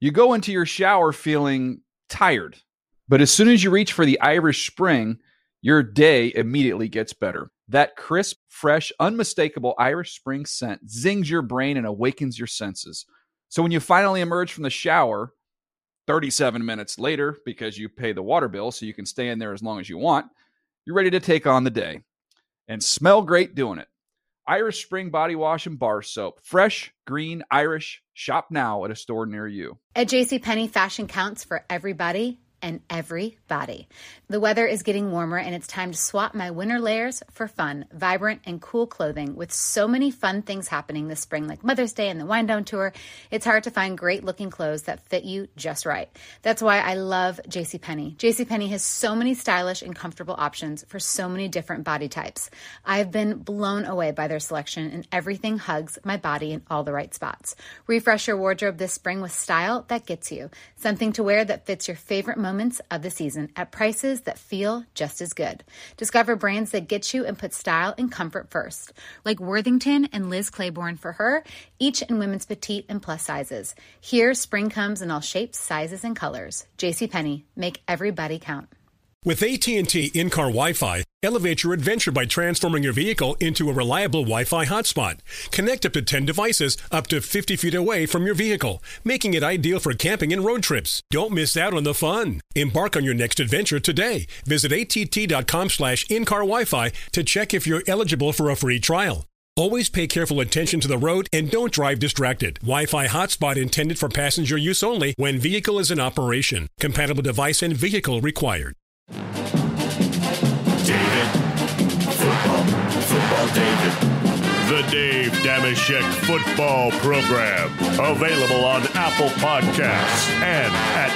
You go into your shower feeling tired, but as soon as you reach for the Irish Spring, your day immediately gets better. That crisp, fresh, unmistakable Irish Spring scent zings your brain and awakens your senses. So when you finally emerge from the shower 37 minutes later, because you pay the water bill so you can stay in there as long as you want, you're ready to take on the day and smell great doing it. Irish Spring Body Wash and Bar Soap. Fresh, green, Irish. Shop now at a store near you. At JCPenney, fashion counts for everybody and everybody. The weather is getting warmer and it's time to swap my winter layers for fun, vibrant, and cool clothing. With so many fun things happening this spring, like Mother's Day and the Wind Down Tour, it's hard to find great looking clothes that fit you just right. That's why I love JCPenney. JCPenney has so many stylish and comfortable options for so many different body types. I've been blown away by their selection, and everything hugs my body in all the right spots. Refresh your wardrobe this spring with style that gets you. Something to wear that fits your favorite moments of the season at prices that feel just as good. Discover brands that get you and put style and comfort first, like Worthington and Liz Claiborne for her, each in women's petite and plus sizes. Here, spring comes in all shapes, sizes, and colors. JCPenney, make everybody count. With AT&T in-car Wi-Fi, elevate your adventure by transforming your vehicle into a reliable Wi-Fi hotspot. Connect up to 10 devices up to 50 feet away from your vehicle, making it ideal for camping and road trips. Don't miss out on the fun. Embark on your next adventure today. Visit att.com/in-car Wi-Fi to check if you're eligible for a free trial. Always pay careful attention to the road and don't drive distracted. Wi-Fi hotspot intended for passenger use only when vehicle is in operation. Compatible device and vehicle required. David. Football David. The Dave Dameshek Football Program. Available on Apple Podcasts and at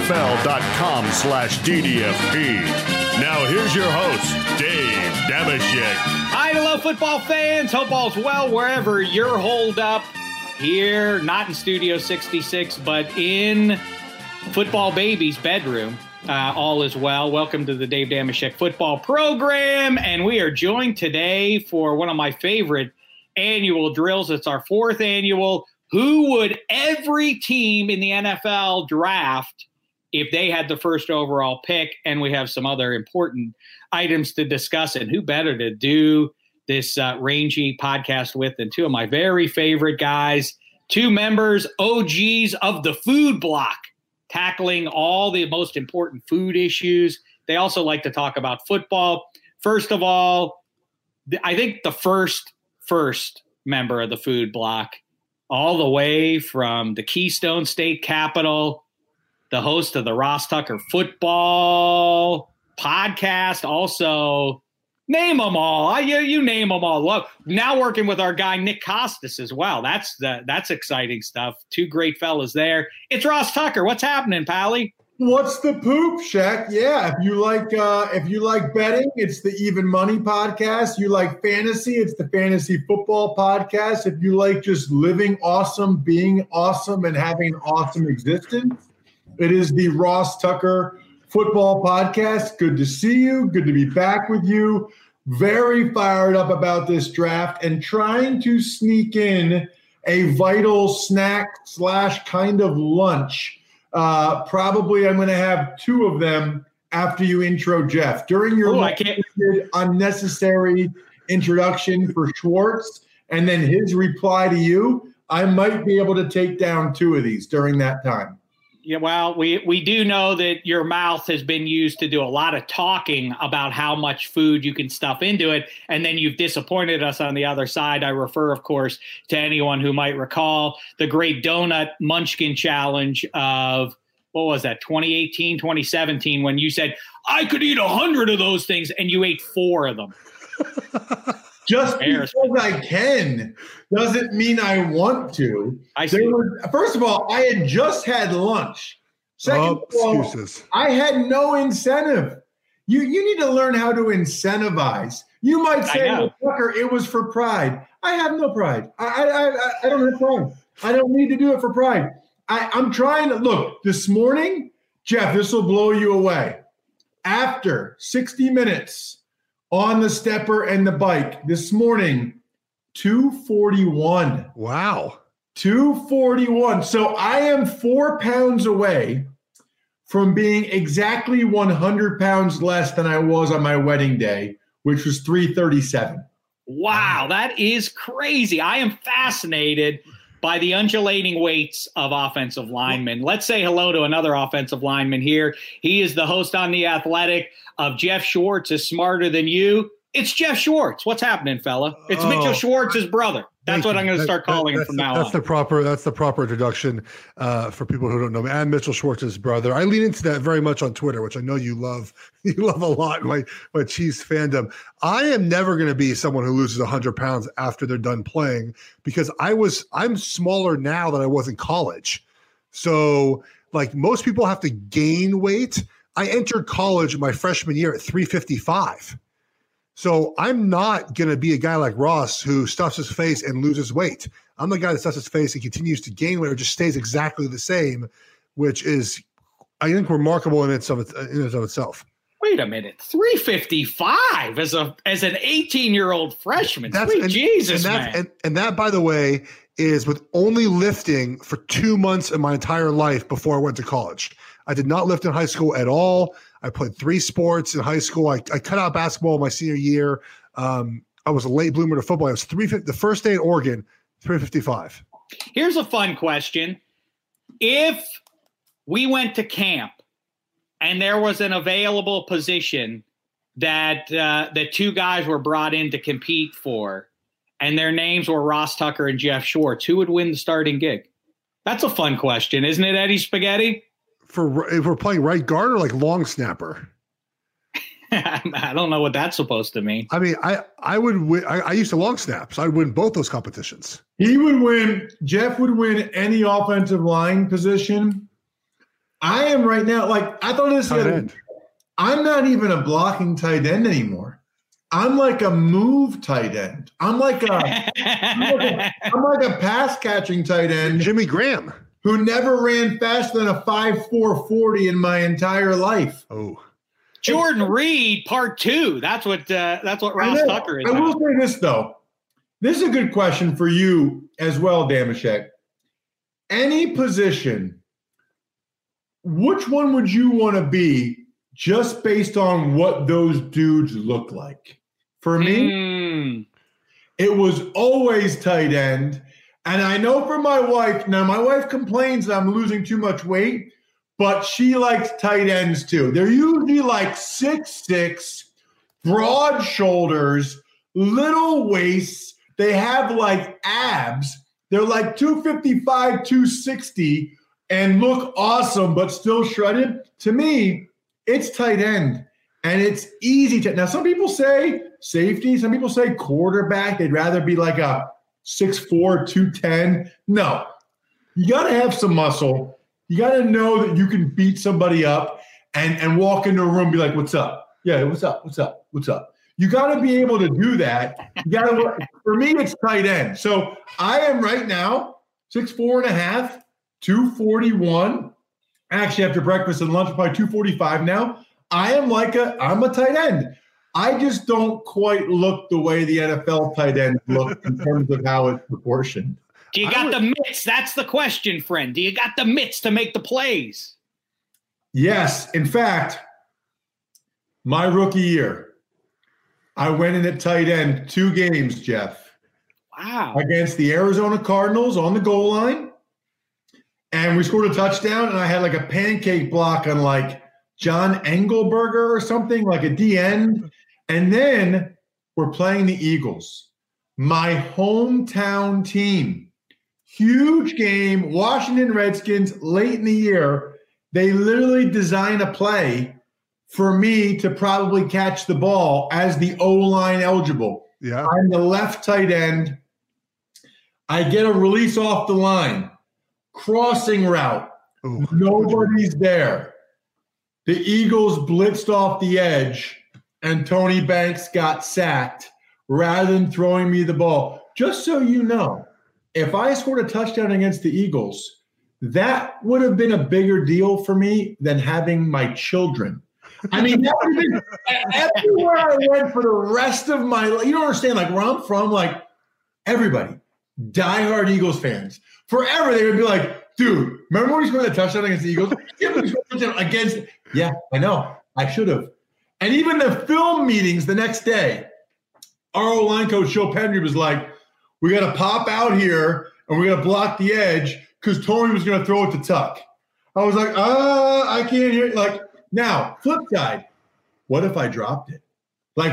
NFL.com/DDFP. Now here's your host, Dave Dameshek. Hi, hello, football fans. Hope all's well wherever you're holed up. Here, not in Studio 66, but in Football Baby's bedroom. All is well. Welcome to the Dave Dameshek Football Program. And we are joined today for one of my favorite annual drills. It's our fourth annual. Who would every team in the NFL draft if they had the first overall pick? And we have some other important items to discuss. And who better to do this rangy podcast with than two of my very favorite guys, two members, OGs of the Food Block, tackling all the most important food issues. They also like to talk about football. First of all, I think the first member of the Food Block, all the way from the Keystone State Capitol, the host of the Ross Tucker Football Podcast, also name them all. You name them all. Look, now working with our guy Nick Costas as well. That's exciting stuff. Two great fellas there. It's Ross Tucker. What's happening, Pally? What's the poop, Shaq? Yeah, if you like betting, it's the Even Money Podcast. You like fantasy, it's the Fantasy Football Podcast. If you like just living awesome, being awesome, and having an awesome existence, it is the Ross Tucker Football Podcast. Good to see you. Good to be back with you. Very fired up about this draft and trying to sneak in a vital snack / kind of lunch. Probably I'm going to have two of them after you intro Jeff. During your unnecessary introduction for Schwartz and then his reply to you, I might be able to take down two of these during that time. Yeah, well, we do know that your mouth has been used to do a lot of talking about how much food you can stuff into it, and then you've disappointed us on the other side. I refer, of course, to anyone who might recall the great donut munchkin challenge of, what was that, 2018, 2017, when you said, I could eat 100 of those things, and you ate 4 of them. Just because I can doesn't mean I want to. First of all, I had just had lunch. Second of all, excuses. I had no incentive. You need to learn how to incentivize. You might say, Tucker, it was for pride. I have no pride. I don't have pride. I don't need to do it for pride. I'm trying to look. This morning, Jeff, this will blow you away. After 60 minutes on the stepper and the bike this morning, 241. Wow. 241. So I am 4 pounds away from being exactly 100 pounds less than I was on my wedding day, which was 337. Wow, that is crazy. I am fascinated by the undulating weights of offensive linemen. Let's say hello to another offensive lineman here. He is the host on The Athletic of Jeff Schwartz is Smarter Than You. It's Jeff Schwartz. What's happening, fella? It's Mitchell Schwartz's brother. That's what I'm going to start calling him from now on. That's the proper introduction for people who don't know me. I'm Mitchell Schwartz's brother. I lean into that very much on Twitter, which I know you love. You love a lot, my Chiefs fandom. I am never going to be someone who loses 100 pounds after they're done playing because I'm smaller now than I was in college. So like most people have to gain weight. I entered college my freshman year at 355. So I'm not going to be a guy like Ross who stuffs his face and loses weight. I'm the guy that stuffs his face and continues to gain weight or just stays exactly the same, which is, I think, remarkable in and of itself. Wait a minute, 355 as an 18-year-old freshman. Jesus, man. And that, by the way, is with only lifting for 2 months in my entire life before I went to college. I did not lift in high school at all. I played 3 sports in high school. I cut out basketball my senior year. I was a late bloomer to football. I was 350. The first day in Oregon, 355. Here's a fun question. If we went to camp and there was an available position that the 2 guys were brought in to compete for, and their names were Ross Tucker and Jeff Schwartz, who would win the starting gig? That's a fun question, isn't it, Eddie Spaghetti? If we're playing right guard or like long snapper? I don't know what that's supposed to mean. I mean, I would win. I used to long snaps. I would win both those competitions. He would win. Jeff would win any offensive line position. I am right now, like I thought this the other day. I'm not even a blocking tight end anymore. I'm like a move tight end. I'm like a pass catching tight end. Jimmy Graham, who never ran faster than a 5.4 40 in my entire life. Oh, Jordan Reed, part 2. That's what Ross Tucker is. I will say this though. This is a good question for you as well, Damashek. Any position, which one would you want to be just based on what those dudes look like? For me, it was always tight end. And I know for my wife, now my wife complains that I'm losing too much weight, but she likes tight ends too. They're usually like 6'6", broad shoulders, little waists. They have like abs. They're like 255, 260 and look awesome, but still shredded. To me, it's tight end. And it's easy to – now some people say safety. Some people say quarterback. They'd rather be like a 6'4", 210. No. You got to have some muscle. You got to know that you can beat somebody up and walk into a room and be like, what's up? Yeah, what's up? What's up? What's up? You got to be able to do that. You got to. For me, it's tight end. So I am right now 6'4.5", 241. Actually, after breakfast and lunch, probably 245 now. I'm a tight end. I just don't quite look the way the NFL tight ends look in terms of how it's proportioned. Do you got the mitts? That's the question, friend. Do you got the mitts to make the plays? Yes. In fact, my rookie year, I went in at tight end 2 games, Jeff. Wow. Against the Arizona Cardinals on the goal line. And we scored a touchdown, and I had like a pancake block on like John Engelberger or something, like a D-end. And then we're playing the Eagles, my hometown team. Huge game, Washington Redskins, late in the year. They literally design a play for me to probably catch the ball as the O-line eligible. Yeah. I'm the left tight end. I get a release off the line, crossing route. Ooh, nobody's there. The Eagles blitzed off the edge, and Tony Banks got sacked rather than throwing me the ball. Just so you know, if I scored a touchdown against the Eagles, that would have been a bigger deal for me than having my children. I mean, that would have been everywhere I went for the rest of my life. You don't understand, like where I'm from, like everybody, diehard Eagles fans. Forever, they would be like, dude, remember when he scored that touchdown against the Eagles? Yeah, I know. I should have. And even the film meetings the next day, our O-line coach, Joe Penry, was like, we got to pop out here and we're going to block the edge because Tony was going to throw it to Tuck. I was like, I can't hear it. Like, now, flip side, what if I dropped it? Like,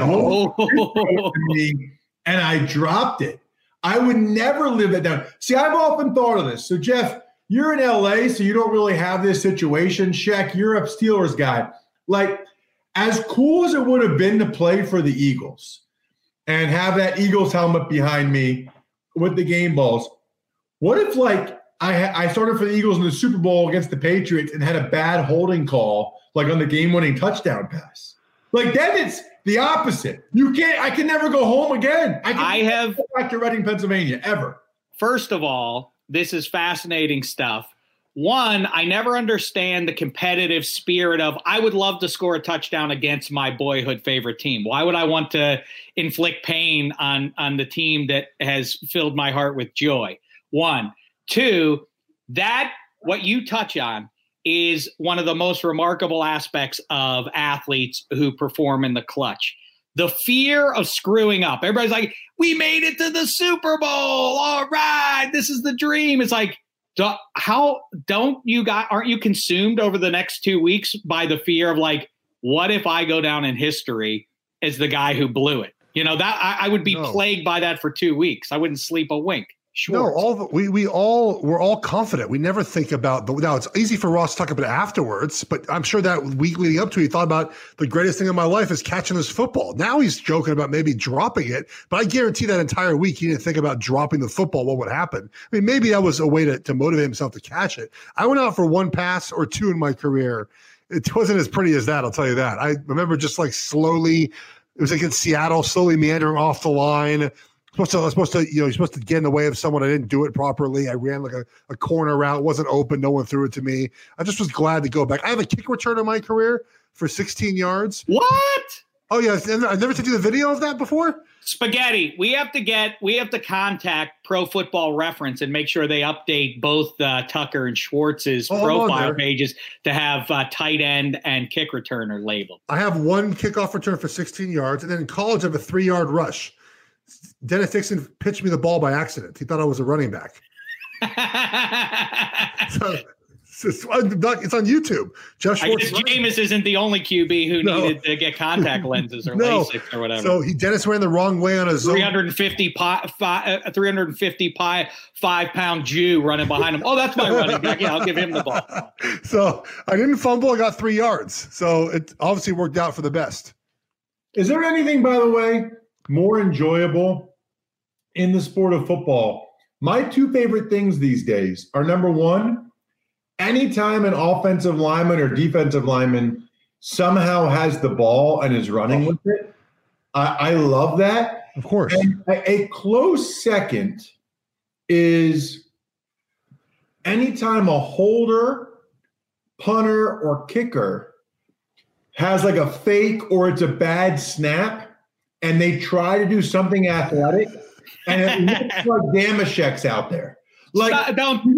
and I dropped it. I would never live that down. See, I've often thought of this. So, Jeff, you're in LA, so you don't really have this situation. Shaq, you're a Steelers guy. Like, as cool as it would have been to play for the Eagles and have that Eagles helmet behind me with the game balls, what if, like, I started for the Eagles in the Super Bowl against the Patriots and had a bad holding call, like on the game-winning touchdown pass? Like, then it's the opposite. I can never go home again. I have go back to Reading, Pennsylvania, ever. First of all, this is fascinating stuff. One, I never understand the competitive spirit of, I would love to score a touchdown against my boyhood favorite team. Why would I want to inflict pain on the team that has filled my heart with joy? One. Two, that what you touch on is one of the most remarkable aspects of athletes who perform in the clutch. The fear of screwing up. Everybody's like, we made it to the Super Bowl. All right, this is the dream. It's like, aren't you consumed over the next 2 weeks by the fear of, like, what if I go down in history as the guy who blew it? You know, that I would be plagued by that for 2 weeks. I wouldn't sleep a wink. Sure. No, we're all confident. We never think about now. It's easy for Ross to talk about it afterwards, but I'm sure that week leading up to it, he thought about the greatest thing in my life is catching this football. Now he's joking about maybe dropping it, but I guarantee that entire week he didn't think about dropping the football. What would happen? I mean, maybe that was a way to motivate himself to catch it. I went out for one pass or two in my career. It wasn't as pretty as that, I'll tell you that. I remember just like slowly, it was like in Seattle, slowly meandering off the line. You're supposed to get in the way of someone. I didn't do it properly. I ran like a corner route. It wasn't open. No one threw it to me. I just was glad to go back. I have a kick return in my career for 16 yards. What? Oh, yeah. I've never sent you the video of that before. Spaghetti. We have to contact Pro Football Reference and make sure they update both Tucker and Schwartz's profile pages to have tight end and kick returner labeled. I have one kickoff return for 16 yards, and then in college I have a 3-yard rush. Dennis Dixon pitched me the ball by accident. He thought I was a running back. It's on YouTube. Jeff Schwartz. I guess Jameis isn't the only QB who needed to get contact lenses or LASIK or whatever. So Dennis ran the wrong way on a zone. 355-pound Jew running behind him. Oh, that's my running back. Yeah, I'll give him the ball. So I didn't fumble. I got 3 yards. So it obviously worked out for the best. Is there anything, by the way, more enjoyable in the sport of football? My two favorite things these days are, number one, anytime an offensive lineman or defensive lineman somehow has the ball and is running with it. I love that. Of course. And a close second is anytime a holder, punter, or kicker has like a fake or it's a bad snap, and they try to do something athletic, and it looks like Damashek's out there. Like, you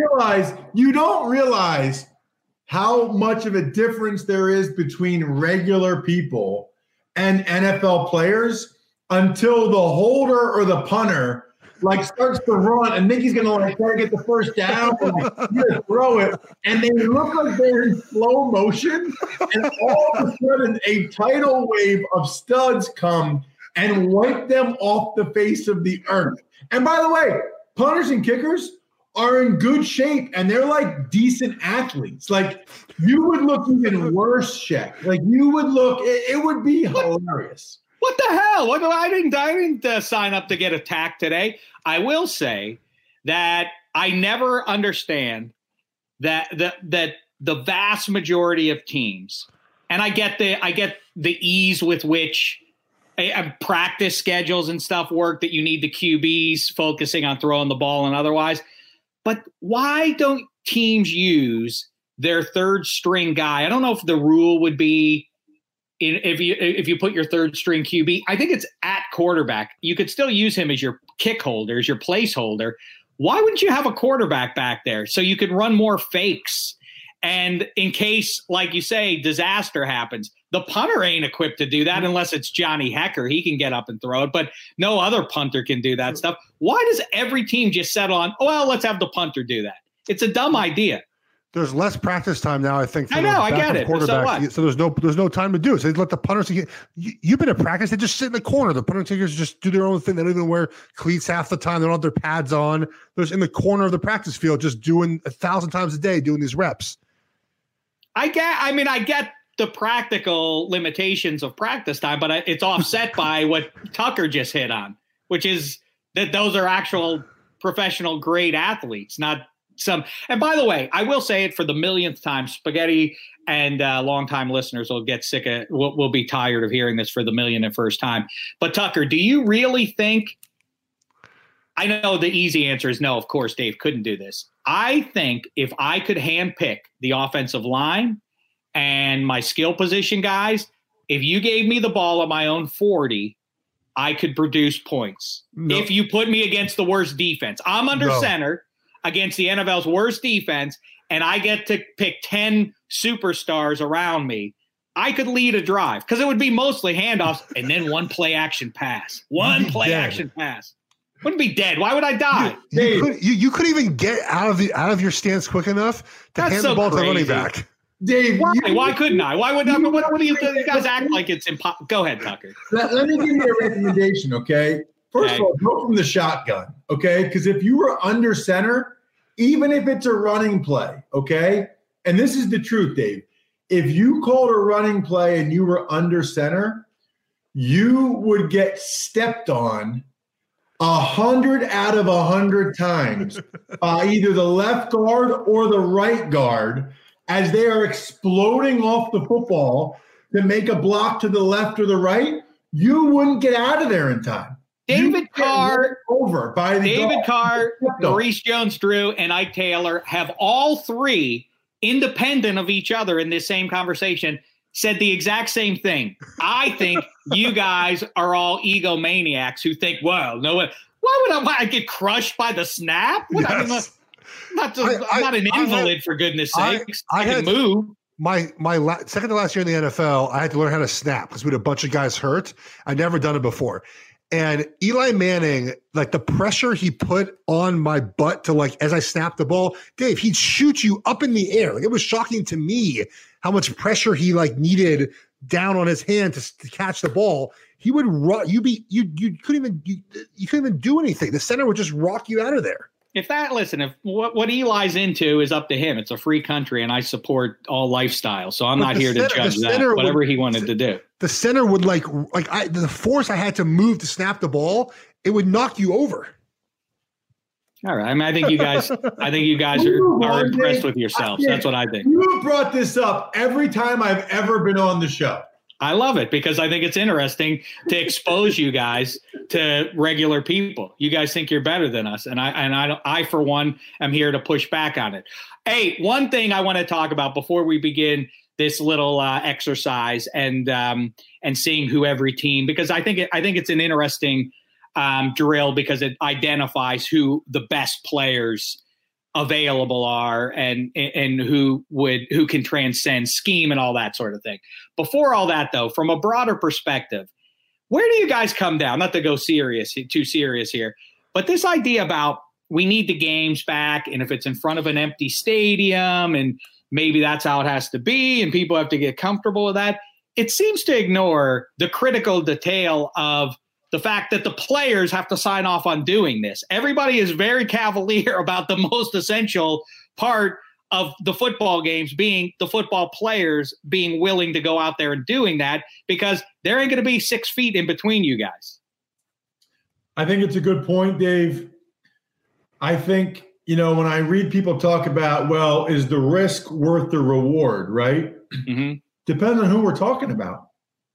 don't realize how much of a difference there is between regular people and NFL players until the holder or the punter like starts to run and think he's going to like try to get the first down or like, throw it, and they look like they're in slow motion, and all of a sudden a tidal wave of studs come and wipe them off the face of the earth. And by the way, punters and kickers are in good shape, and they're like decent athletes. Like, you would look even worse, Shaq. Like, you would look, it would be hilarious. What the hell? I didn't sign up to get attacked today. I will say that I never understand that the vast majority of teams, and I get the ease with which practice schedules and stuff work, that you need the QBs focusing on throwing the ball and otherwise. But why don't teams use their third string guy? I don't know if the rule would be if you put your third string QB. I think it's at quarterback. You could still use him as your kick holder, as your placeholder. why wouldn't you have a quarterback back there so you can run more fakes? And in case, like you say, disaster happens, the punter ain't equipped to do that unless it's Johnny Hecker. He can get up and throw it, but no other punter can do that stuff. Why does every team just settle on, well, let's have the punter do that? It's a dumb idea. There's less practice time now, I think. For I know, I get it. So there's no time to do it. So they let the punters. You've been in practice. They just sit in the corner. The punter takers just do their own thing. They don't even wear cleats half the time. They don't have their pads on. They're just in the corner of the practice field, just doing 1,000 times a day, doing these reps. I get the practical limitations of practice time, but it's offset by what Tucker just hit on, which is that those are actual professional grade athletes, not some. And by the way, I will say it for the millionth time, Spaghetti and longtime listeners will get sick of, will be tired of hearing this for the millionth and first time. But Tucker, do you really think? I know the easy answer is no. Of course, Dave couldn't do this. I think if I could handpick the offensive line and my skill position guys, if you gave me the ball at my own 40, I could produce points. No. If you put me against the worst defense, I'm under center against the NFL's worst defense, and I get to pick 10 superstars around me, I could lead a drive because it would be mostly handoffs and then one play action pass. One play action pass. Wouldn't be dead. Why would I die? You couldn't even get out of your stance quick enough to hand the ball to the running back. Dave, why couldn't I? Why would I? What do you guys act like it's impossible? Go ahead, Tucker. Let me give you a recommendation, okay? First of all, go from the shotgun, okay? Because if you were under center, even if it's a running play, okay? And this is the truth, Dave. If you called a running play and you were under center, you would get stepped on 100 out of 100 times by either the left guard or the right guard as they are exploding off the football to make a block to the left or the right. You wouldn't get out of there in time. David Carr, Maurice Jones-Drew, and Ike Taylor have all three, independent of each other in this same conversation, said the exact same thing. I think you guys are all egomaniacs who think, well, no, why would I get crushed by the snap? I'm not an invalid, for goodness sakes. I can move. My second to last year in the NFL, I had to learn how to snap because we had a bunch of guys hurt. I'd never done it before. And Eli Manning, like the pressure he put on my butt to as I snapped the ball, Dave, he'd shoot you up in the air. It was shocking to me how much pressure he needed down on his hand to catch the ball. He would run. You couldn't even do anything. The center would just rock you out of there. If what Eli's into is up to him. It's a free country, and I support all lifestyles, so I'm not here to judge that. Whatever he wanted to do. The center would the force I had to move to snap the ball, it would knock you over. All right. I think you guys are impressed with yourselves. That's what I think. You brought this up every time I've ever been on the show. I love it because I think it's interesting to expose you guys to regular people. You guys think you're better than us, and I for one am here to push back on it. Hey, one thing I want to talk about before we begin this little exercise and seeing who every team, because I think it's an interesting drill because it identifies who the best players available are and who can transcend scheme and all that sort of thing. Before all that, though, from a broader perspective, where do you guys come down? Not to go too serious here, but this idea about we need the games back, and if it's in front of an empty stadium, and maybe that's how it has to be, and people have to get comfortable with that, it seems to ignore the critical detail of the fact that the players have to sign off on doing this. Everybody is very cavalier about the most essential part of the football games being the football players being willing to go out there and doing that, because there ain't going to be 6 feet in between you guys. I think it's a good point, Dave. I think, when I read people talk about, well, is the risk worth the reward, right? Mm-hmm. Depends on who we're talking about,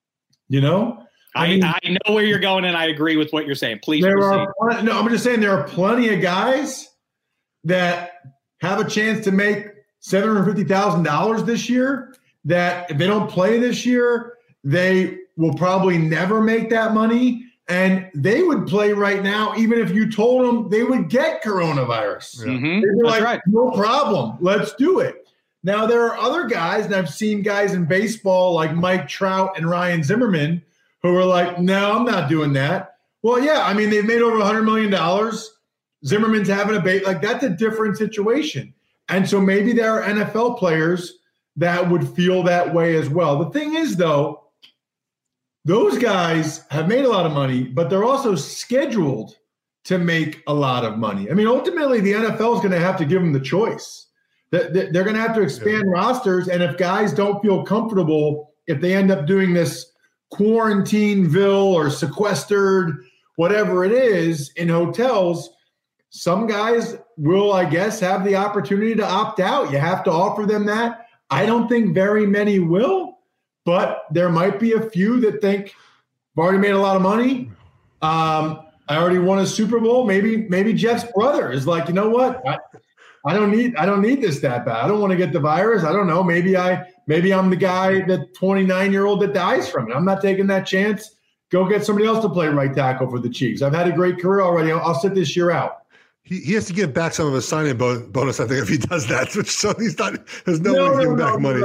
I know where you're going, and I agree with what you're saying. Please proceed. I'm just saying there are plenty of guys that have a chance to make $750,000 this year that if they don't play this year, they will probably never make that money. And they would play right now, even if you told them they would get coronavirus. Mm-hmm. They were That's like, right. no problem. Let's do it. Now, there are other guys, and I've seen guys in baseball like Mike Trout and Ryan Zimmerman who are like, no, I'm not doing that. Well, yeah, I mean, they've made over $100 million. Zimmerman's having a baby. Like, that's a different situation. And so maybe there are NFL players that would feel that way as well. The thing is, though, those guys have made a lot of money, but they're also scheduled to make a lot of money. I mean, ultimately, the NFL is going to have to give them the choice. They're going to have to expand rosters, and if guys don't feel comfortable, if they end up doing this Quarantineville or sequestered, whatever it is, in hotels, some guys will, I guess, have the opportunity to opt out. You have to offer them that. I don't think very many will. But there might be a few that think, I've already made a lot of money. I already won a Super Bowl. Maybe Jeff's brother is like, you know what? I don't need this that bad. I don't want to get the virus. I don't know. Maybe I'm the guy, the 29-year-old that dies from it. I'm not taking that chance. Go get somebody else to play right tackle for the Chiefs. I've had a great career already. I'll sit this year out. He has to give back some of his signing bonus, I think, if he does that. So he's not. There's no way to give him back money.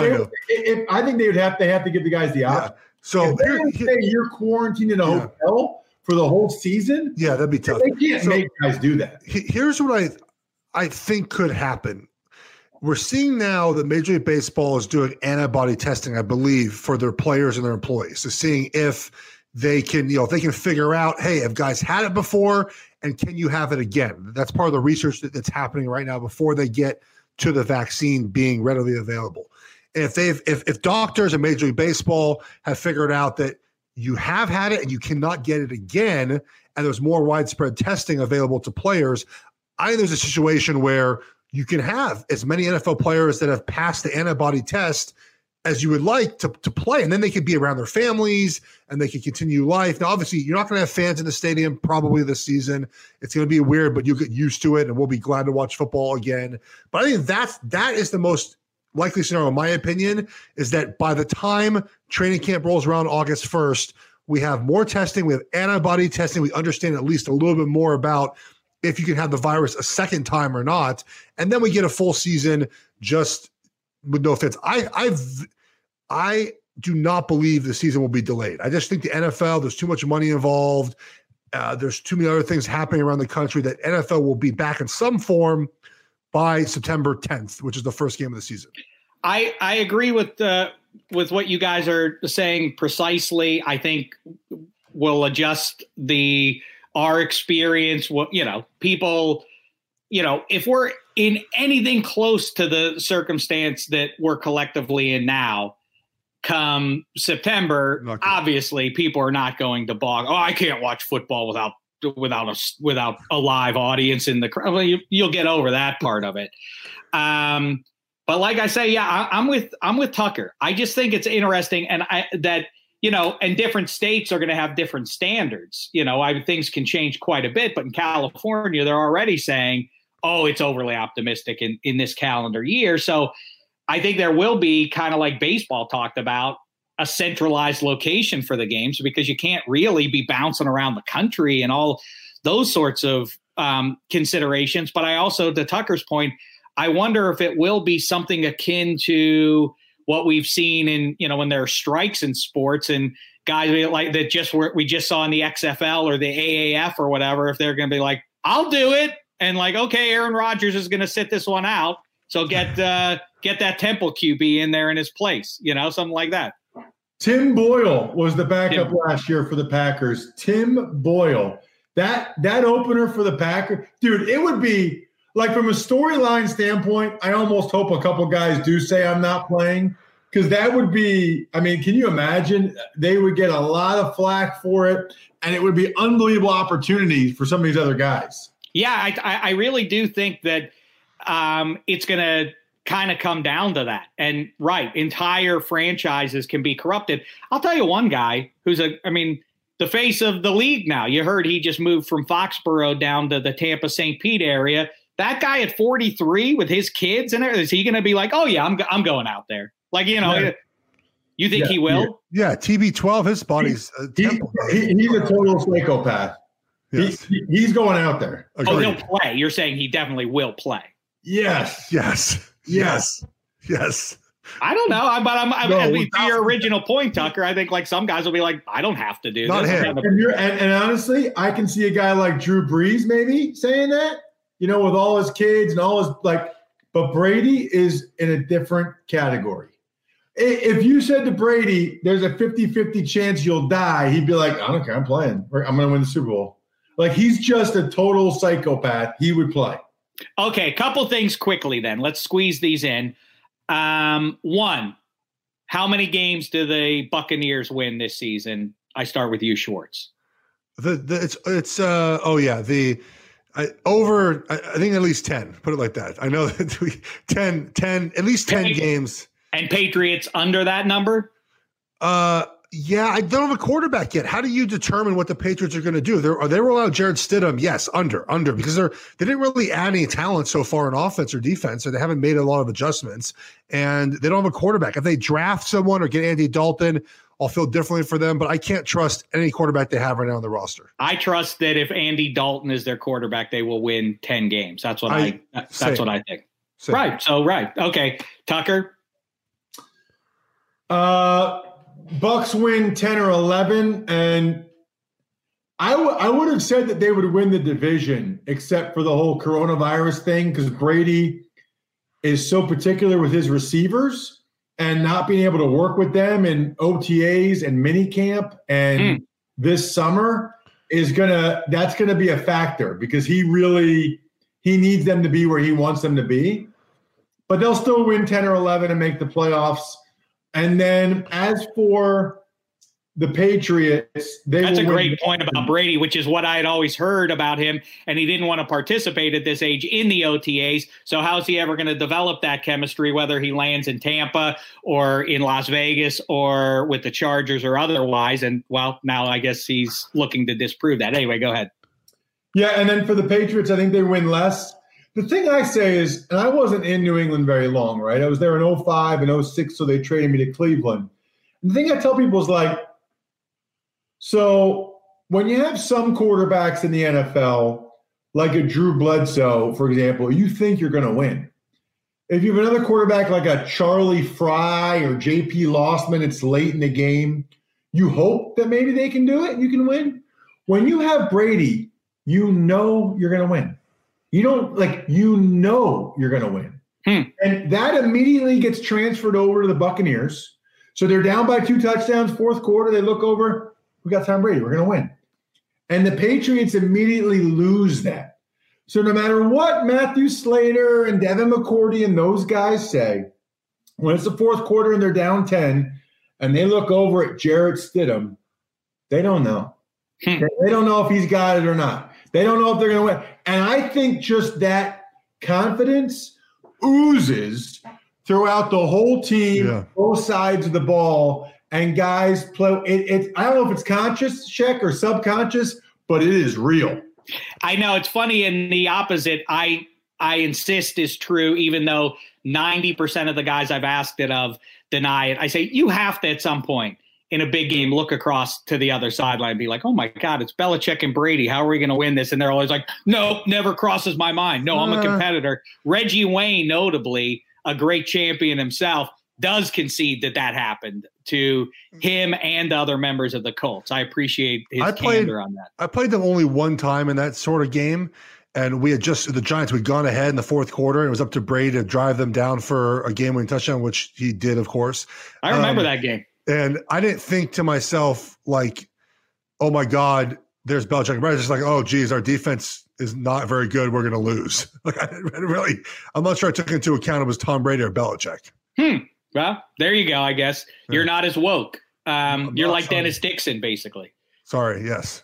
I think they have to give the guys the option. Yeah. So if they say you're quarantined in a hotel for the whole season. Yeah, that'd be tough. They can't make guys do that. Here's what I think could happen. We're seeing now that Major League Baseball is doing antibody testing, I believe, for their players and their employees. So seeing if they can, if they can figure out, hey, have guys had it before? And can you have it again? That's part of the research that's happening right now before they get to the vaccine being readily available. And if doctors in Major League Baseball have figured out that you have had it and you cannot get it again, and there's more widespread testing available to players, I think there's a situation where you can have as many NFL players that have passed the antibody test as you would like to play. And then they could be around their families and they can continue life. Now, obviously, you're not going to have fans in the stadium probably this season. It's going to be weird, but you'll get used to it and we'll be glad to watch football again. But I think that is the most likely scenario, in my opinion, is that by the time training camp rolls around August 1st, we have more testing, we have antibody testing, we understand at least a little bit more about if you can have the virus a second time or not. And then we get a full season just with no fits. I do not believe the season will be delayed. I just think the NFL, there's too much money involved. There's too many other things happening around the country that NFL will be back in some form by September 10th, which is the first game of the season. I agree with what you guys are saying precisely. I think we'll adjust our experience. People, if we're in anything close to the circumstance that we're collectively in now, come September, obviously people are not going to bog. Oh, I can't watch football without a live audience in the crowd. Well, you'll get over that part of it. But like I say, yeah, I'm with Tucker. I just think it's interesting, and and different states are going to have different standards. Things can change quite a bit, but in California, they're already saying, oh, it's overly optimistic in this calendar year. So I think there will be, kind of like baseball talked about, a centralized location for the games, because you can't really be bouncing around the country and all those sorts of considerations. But I also, to Tucker's point, I wonder if it will be something akin to what we've seen in, when there are strikes in sports and guys like that we just saw in the XFL or the AAF or whatever, if they're going to be like, I'll do it. And like, okay, Aaron Rodgers is going to sit this one out. So get that Temple QB in there in his place, something like that. Tim Boyle was the backup last year for the Packers. Tim Boyle, that opener for the Packers, dude, it would be like, from a storyline standpoint, I almost hope a couple guys do say I'm not playing, because that would be, I mean, can you imagine? They would get a lot of flack for it, and it would be unbelievable opportunities for some of these other guys. Yeah, I really do think that it's going to kind of come down to that. And entire franchises can be corrupted. I'll tell you one guy who's the face of the league now. You heard he just moved from Foxborough down to the Tampa St. Pete area. That guy at 43 with his kids and everything, is he going to be like, oh yeah, I'm going out there? Like, You think he will? Yeah, TB12, his body's he's a total psychopath. Yes. He's going out there. Agreed. Oh, he'll play. You're saying he definitely will play. Yes. I don't know, but I mean, to your original point, Tucker, I think like some guys will be like, I don't have to do this. And honestly, I can see a guy like Drew Brees maybe saying that, with all his kids and all his but Brady is in a different category. If you said to Brady, there's a 50-50 chance you'll die, he'd be like, I don't care, I'm playing. I'm going to win the Super Bowl. Like, he's just a total psychopath. He would play. Okay, couple things quickly then. Let's squeeze these in. One, how many games do the Buccaneers win this season? I start with you, Schwartz. I think at least 10. Put it like that. I know that 10, at least 10 games. And Patriots under that number? Yeah, I don't have a quarterback yet. How do you determine what the Patriots are going to do? They roll out Jared Stidham? Yes, under, because they didn't really add any talent so far in offense or defense, or they haven't made a lot of adjustments, and they don't have a quarterback. If they draft someone or get Andy Dalton, I'll feel differently for them, but I can't trust any quarterback they have right now on the roster. I trust that if Andy Dalton is their quarterback, they will win 10 games. That's what I think. Same. Right. So, right. Okay. Tucker. Bucks win 10 or 11, and I would have said that they would win the division except for the whole coronavirus thing, because Brady is so particular with his receivers and not being able to work with them in OTAs and minicamp and this summer that's gonna be a factor, because he needs them to be where he wants them to be. But they'll still win 10 or 11 and make the playoffs. And then as for the Patriots, that's a great point about Brady, which is what I had always heard about him. And he didn't want to participate at this age in the OTAs. So how's he ever going to develop that chemistry, whether he lands in Tampa or in Las Vegas or with the Chargers or otherwise? And well, now I guess he's looking to disprove that. Anyway, go ahead. Yeah. And then for the Patriots, I think they win less. The thing I say is, and I wasn't in New England very long, right? I was there in 2005 and 2006, so they traded me to Cleveland. And the thing I tell people is like, so when you have some quarterbacks in the NFL, like a Drew Bledsoe, for example, you think you're going to win. If you have another quarterback like a Charlie Fry or JP Lossman, it's late in the game, you hope that maybe they can do it and you can win. When you have Brady, you know you're going to win. You don't you're going to win. And that immediately gets transferred over to the Buccaneers. So they're down by 2 touchdowns, fourth quarter. They look over, we got Tom Brady. We're going to win. And the Patriots immediately lose that. So no matter what Matthew Slater and Devin McCourty and those guys say, when it's the fourth quarter and they're down 10 and they look over at Jarrett Stidham, they don't know. They don't know if he's got it or not. They don't know if they're going to win. And I think just that confidence oozes throughout the whole team, both sides of the ball, and guys play. I don't know if it's conscious, Sheck, or subconscious, but it is real. I know. It's funny. In the opposite, I insist is true, even though 90% of the guys I've asked it of deny it. I say, you have to at some point in a big game look across to the other sideline and be like, oh my God, it's Belichick and Brady. How are we going to win this? And they're always like, no, never crosses my mind. No, I'm a competitor. Reggie Wayne, notably, a great champion himself, does concede that happened to him and other members of the Colts. I appreciate his candor on that. I played them only one time in that sort of game. And the Giants, we'd gone ahead in the fourth quarter, and it was up to Brady to drive them down for a game-winning touchdown, which he did, of course. I remember that game. And I didn't think to myself, like, oh, my God, there's Belichick. I was just like, oh, geez, our defense is not very good. We're going to lose. Like, I'm not sure I took into account it was Tom Brady or Belichick. Well, there you go, I guess. You're not as woke. You're like Dennis Dixon, basically. Sorry, yes.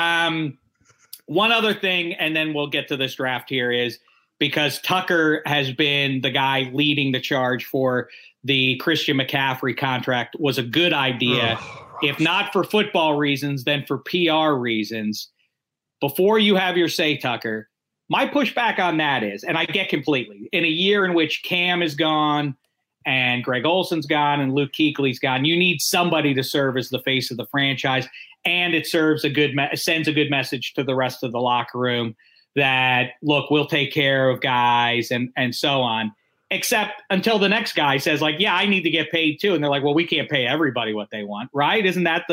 One other thing, and then we'll get to this draft here, is because Tucker has been the guy leading the charge for the Christian McCaffrey contract, was a good idea, if not for football reasons, then for PR reasons. Before you have your say, Tucker, my pushback on that is, and I get completely, in a year in which Cam is gone and Greg Olson's gone and Luke Kuechly's gone. You need somebody to serve as the face of the franchise, and it sends a good message to the rest of the locker room that, look, we'll take care of guys and so on. Except until the next guy says, like, yeah, I need to get paid too, and they're like, well, we can't pay everybody what they want, right? Isn't that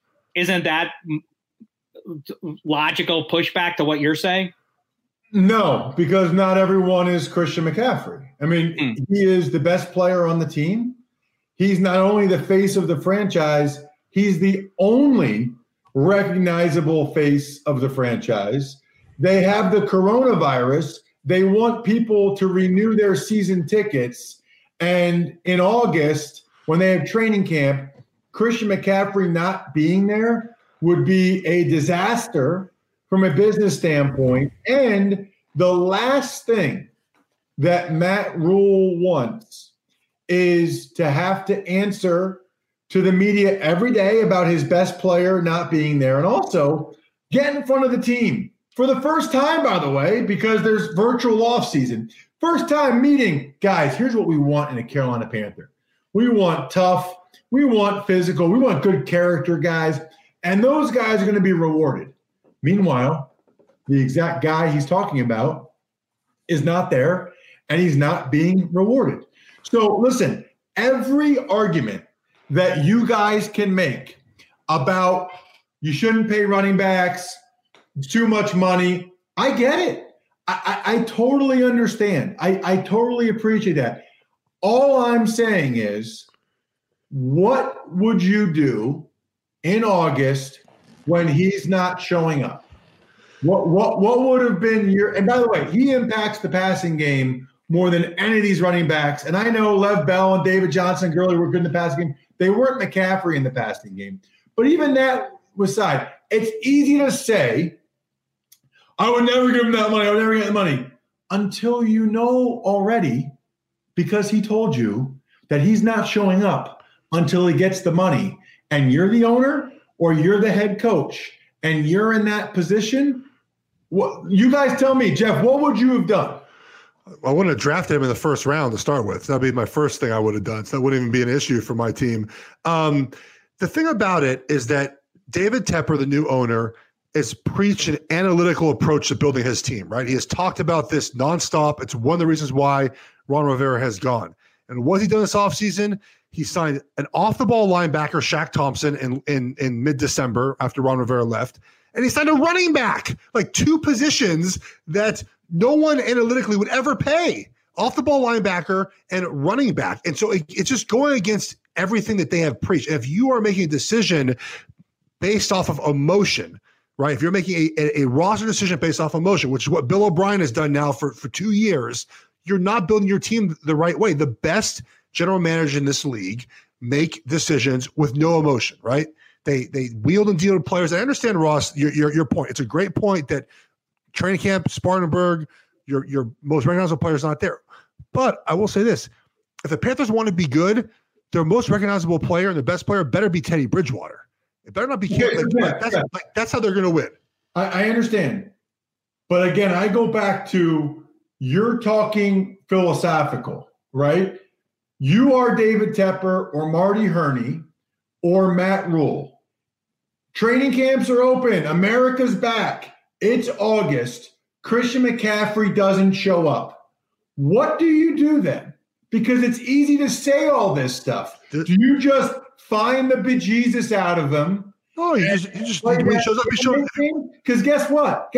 logical pushback to what you're saying? No, because not everyone is Christian McCaffrey. I mean, he is the best player on the team. He's not only the face of the franchise, he's the only recognizable face of the franchise. They have the coronavirus. They want people to renew their season tickets. And in August, when they have training camp, Christian McCaffrey not being there would be a disaster from a business standpoint. And the last thing that Matt Rule wants is to have to answer to the media every day about his best player not being there, and also get in front of the team for the first time, by the way, because there's virtual offseason. First time meeting, guys, here's what we want in a Carolina Panther. We want tough, we want physical, we want good character guys, and those guys are going to be rewarded. Meanwhile, the exact guy he's talking about is not there, and he's not being rewarded. So listen, every argument that you guys can make about you shouldn't pay running backs, it's too much money, I get it. I totally understand. I totally appreciate that. All I'm saying is, what would you do in August when he's not showing up? What would have been your – and by the way, he impacts the passing game more than any of these running backs. And I know Lev Bell and David Johnson Gurley were good in the passing game. They weren't McCaffrey in the passing game. But even that aside, it's easy to say, I would never give him that money. I would never get the money. Until you know already, because he told you that he's not showing up until he gets the money. And you're the owner or you're the head coach and you're in that position. You guys tell me, Jeff, what would you have done? I wouldn't have drafted him in the first round to start with. That'd be my first thing I would have done. So that wouldn't even be an issue for my team. The thing about it is that David Tepper, the new owner, is preached an analytical approach to building his team, right? He has talked about this nonstop. It's one of the reasons why Ron Rivera has gone. And what's he done this offseason? He signed an off-the-ball linebacker, Shaq Thompson, in mid-December after Ron Rivera left. And he signed a running back, like two positions that no one analytically would ever pay. Off-the-ball linebacker and running back. And so it's just going against everything that they have preached. If you are making a decision based off of emotion, right? If you're making a roster decision based off emotion, which is what Bill O'Brien has done now for 2 years, you're not building your team the right way. The best general manager in this league make decisions with no emotion, right? They wheeled and dealed players. I understand, Ross, your point. It's a great point that training camp, Spartanburg, your most recognizable player is not there. But I will say this. If the Panthers want to be good, their most recognizable player and the best player better be Teddy Bridgewater. It better not be that's how they're going to win. I understand. But again, I go back to you're talking philosophical, right? You are David Tepper or Marty Herney or Matt Rule. Training camps are open. America's back. It's August. Christian McCaffrey doesn't show up. What do you do then? Because it's easy to say all this stuff. Do you just find the bejesus out of him? Oh, he just when he shows up, he shows up. Because guess what?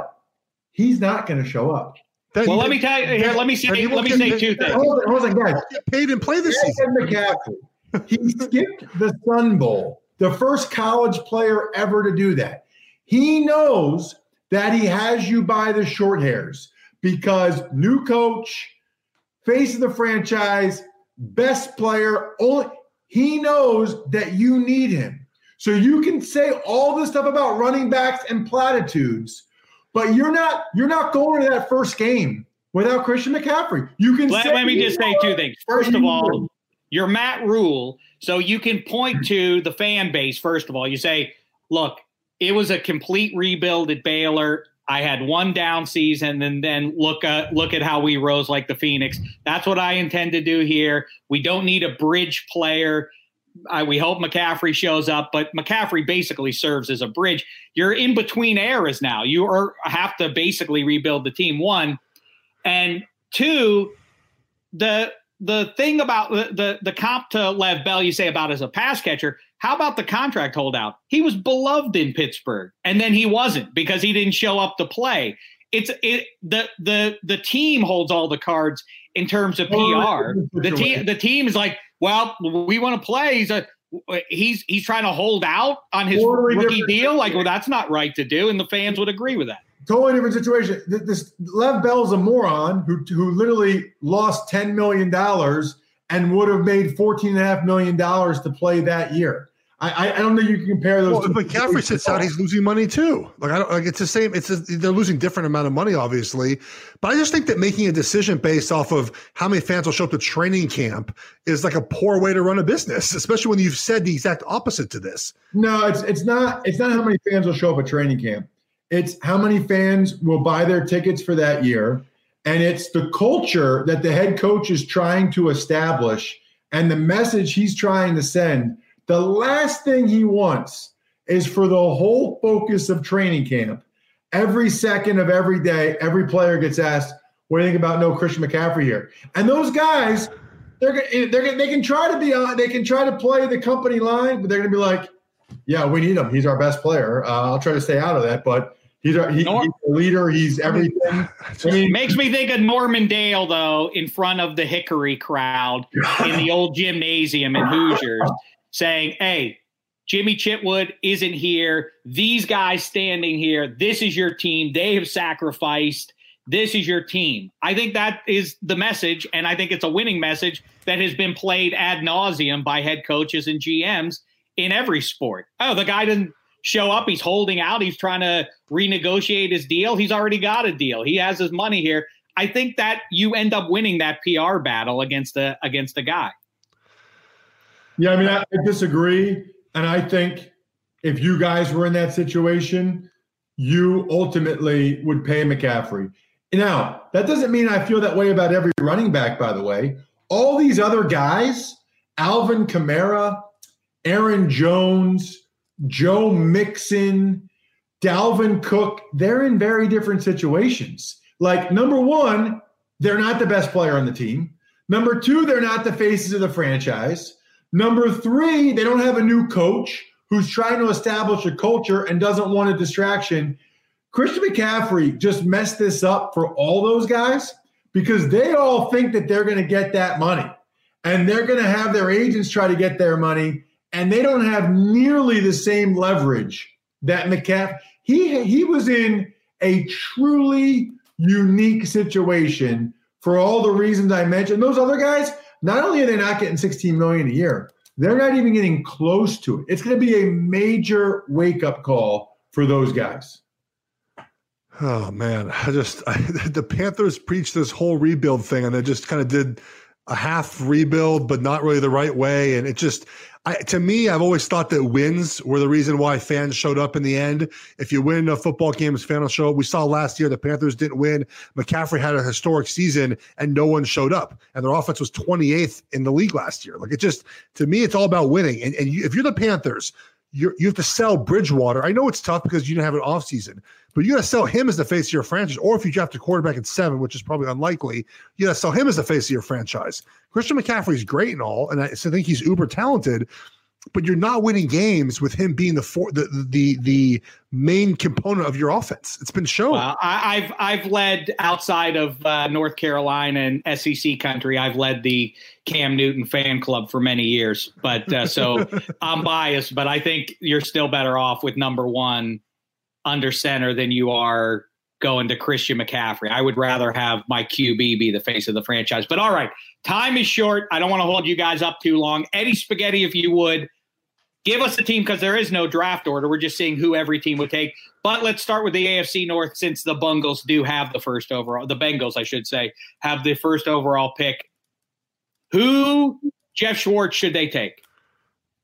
He's not going to show up. Well, let me tell you here. Let me say two things. Hold on, guys. Get paid and play this season. McCaffrey, he skipped the Sun Bowl, the first college player ever to do that. He knows that he has you by the short hairs because new coach, face of the franchise, best player. He knows that you need him. So you can say all this stuff about running backs and platitudes, but you're not going to that first game without Christian McCaffrey. You can let me just say two things. First of all, you're Matt Rule, so you can point to the fan base. First of all, you say, look, it was a complete rebuild at Baylor. I had one down season, and then look at how we rose like the Phoenix. That's what I intend to do here. We don't need a bridge player. We hope McCaffrey shows up, but McCaffrey basically serves as a bridge. You're in between eras now. You have to basically rebuild the team, one. And two, the thing about the comp to Lev Bell you say about as a pass catcher, how about the contract holdout? He was beloved in Pittsburgh, and then he wasn't because he didn't show up to play. The team holds all the cards in terms of PR. The team is like, well, we want to play. He's trying to hold out on his rookie deal. Like, well, that's not right to do, and the fans would agree with that. Totally different situation. This Lev Bell's a moron who literally lost $10 million and would have made $14.5 million to play that year. I don't think you can compare those. Well, if McCaffrey sits out, he's losing money too. It's the same. They're losing different amount of money, obviously. But I just think that making a decision based off of how many fans will show up to training camp is like a poor way to run a business, especially when you've said the exact opposite to this. No, it's not. It's not how many fans will show up at training camp. It's how many fans will buy their tickets for that year, and it's the culture that the head coach is trying to establish and the message he's trying to send. The last thing he wants is for the whole focus of training camp, every second of every day, every player gets asked, what do you think about no Christian McCaffrey here? And those guys, they can try to be on, they can try to play the company line, but they're going to be like, yeah, we need him. He's our best player. I'll try to stay out of that, but he's a leader. He's everything. Makes me think of Norman Dale, though, in front of the Hickory crowd in the old gymnasium in Hoosiers, saying, hey, Jimmy Chitwood isn't here. These guys standing here. This is your team. They have sacrificed. This is your team. I think that is the message, and I think it's a winning message that has been played ad nauseum by head coaches and GMs in every sport. Oh, the guy didn't show up. He's holding out. He's trying to renegotiate his deal. He's already got a deal. He has his money here. I think that you end up winning that PR battle against the guy. Yeah, I mean, I disagree. And I think if you guys were in that situation, you ultimately would pay McCaffrey. Now, that doesn't mean I feel that way about every running back, by the way. All these other guys, Alvin Kamara, Aaron Jones, Joe Mixon, Dalvin Cook, they're in very different situations. Like, number one, they're not the best player on the team. Number two, they're not the faces of the franchise. Number three, they don't have a new coach who's trying to establish a culture and doesn't want a distraction. Christian McCaffrey just messed this up for all those guys because they all think that they're going to get that money and they're going to have their agents try to get their money, and they don't have nearly the same leverage that McCaffrey. He was in a truly unique situation for all the reasons I mentioned. Those other guys, not only are they not getting $16 million a year, they're not even getting close to it. It's going to be a major wake-up call for those guys. Oh, man. The Panthers preached this whole rebuild thing, and they just kind of did a half rebuild, but not really the right way. And it just – to me, I've always thought that wins were the reason why fans showed up in the end. If you win a football game, fans will show up. We saw last year the Panthers didn't win. McCaffrey had a historic season, and no one showed up. And their offense was 28th in the league last year. Like, it just, to me, it's all about winning. And if you're the Panthers, you have to sell Bridgewater. I know it's tough because you didn't have an offseason, but you got to sell him as the face of your franchise. Or if you draft a quarterback at 7, which is probably unlikely, you got to sell him as the face of your franchise. Christian McCaffrey is great and all, and I think he's uber talented, but you're not winning games with him being the main component of your offense. It's been shown. Well, I've led outside of North Carolina and SEC country. I've led the Cam Newton fan club for many years, but so I'm biased. But I think you're still better off with number one under center than you are going to Christian McCaffrey. I would rather have my QB be the face of the franchise. But all right, time is short. I don't want to hold you guys up too long. Eddie Spaghetti, if you would, give us a team because there is no draft order. We're just seeing who every team would take. But let's start with the AFC North since the Bengals do have the first overall. The Bengals, I should say, have the first overall pick. Who, Jeff Schwartz, should they take?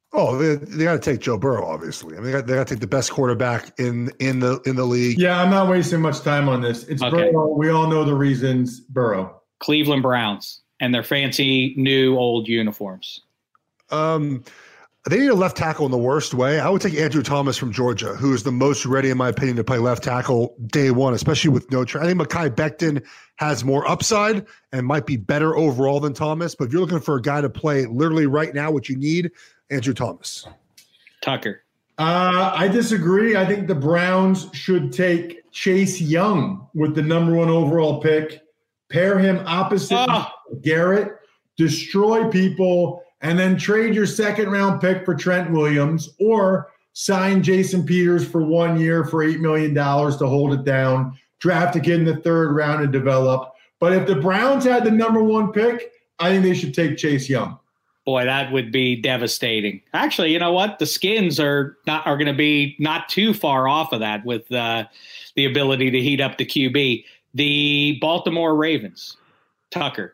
Oh, they got to take Joe Burrow, obviously. I mean, they got to take the best quarterback in the league. Yeah, I'm not wasting much time on this. It's okay. Burrow. We all know the reasons. Burrow. Cleveland Browns and their fancy new old uniforms. They need a left tackle in the worst way. I would take Andrew Thomas from Georgia, who is the most ready, in my opinion, to play left tackle day one, especially with no I think Mekhi Becton has more upside and might be better overall than Thomas. But if you're looking for a guy to play literally right now, what you need, Andrew Thomas. Tucker. I disagree. I think the Browns should take Chase Young with the number 1 overall pick, pair him opposite Garrett, destroy people, and then trade your second-round pick for Trent Williams or sign Jason Peters for 1 year for $8 million to hold it down, draft a kid in the 3rd round and develop. But if the Browns had the number 1 pick, I think they should take Chase Young. Boy, that would be devastating. Actually, you know what? The Skins are going to be not too far off of that with the ability to heat up the QB. The Baltimore Ravens. Tucker.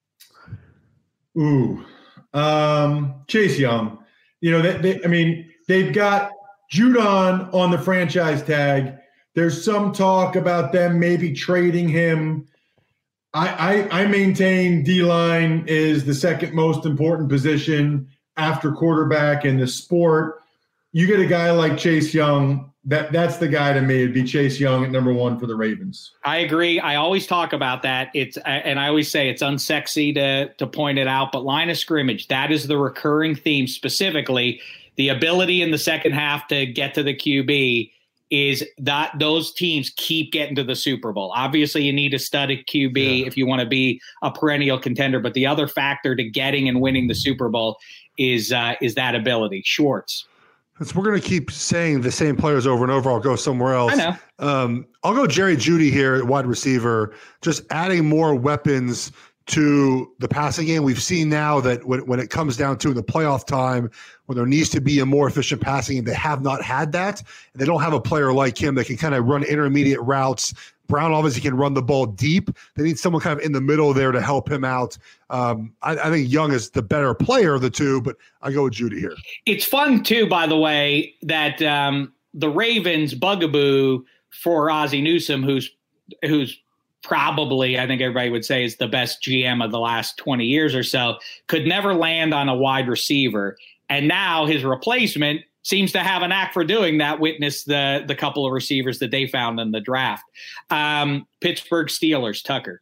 Ooh. Chase Young, they've got Judon on the franchise tag. There's some talk about them maybe trading him. I maintain D-line is the second most important position after quarterback in the sport. You get a guy like Chase Young, that's the guy to me. It'd be Chase Young at number 1 for the Ravens. I agree. I always talk about that. And I always say it's unsexy to point it out, but line of scrimmage, that is the recurring theme, specifically the ability in the second half to get to the QB is that those teams keep getting to the Super Bowl. Obviously, you need a studded QB if you want to be a perennial contender, but the other factor to getting and winning the Super Bowl is that ability. Schwartz. We're going to keep saying the same players over and over. I'll go somewhere else. I know. I'll go Jerry Jeudy here at wide receiver, just adding more weapons to the passing game. We've seen now that when it comes down to in the playoff time, when there needs to be a more efficient passing game, they have not had that. And they don't have a player like him that can kind of run intermediate routes. Brown obviously can run the ball deep. They need someone kind of in the middle there to help him out. I think Young is the better player of the two, but I go with Jeudy here. It's fun, too, by the way, that the Ravens bugaboo for Ozzie Newsome, who's probably, I think everybody would say, is the best GM of the last 20 years or so, could never land on a wide receiver. And now his replacement seems to have a knack for doing that. Witness the couple of receivers that they found in the draft. Pittsburgh Steelers, Tucker.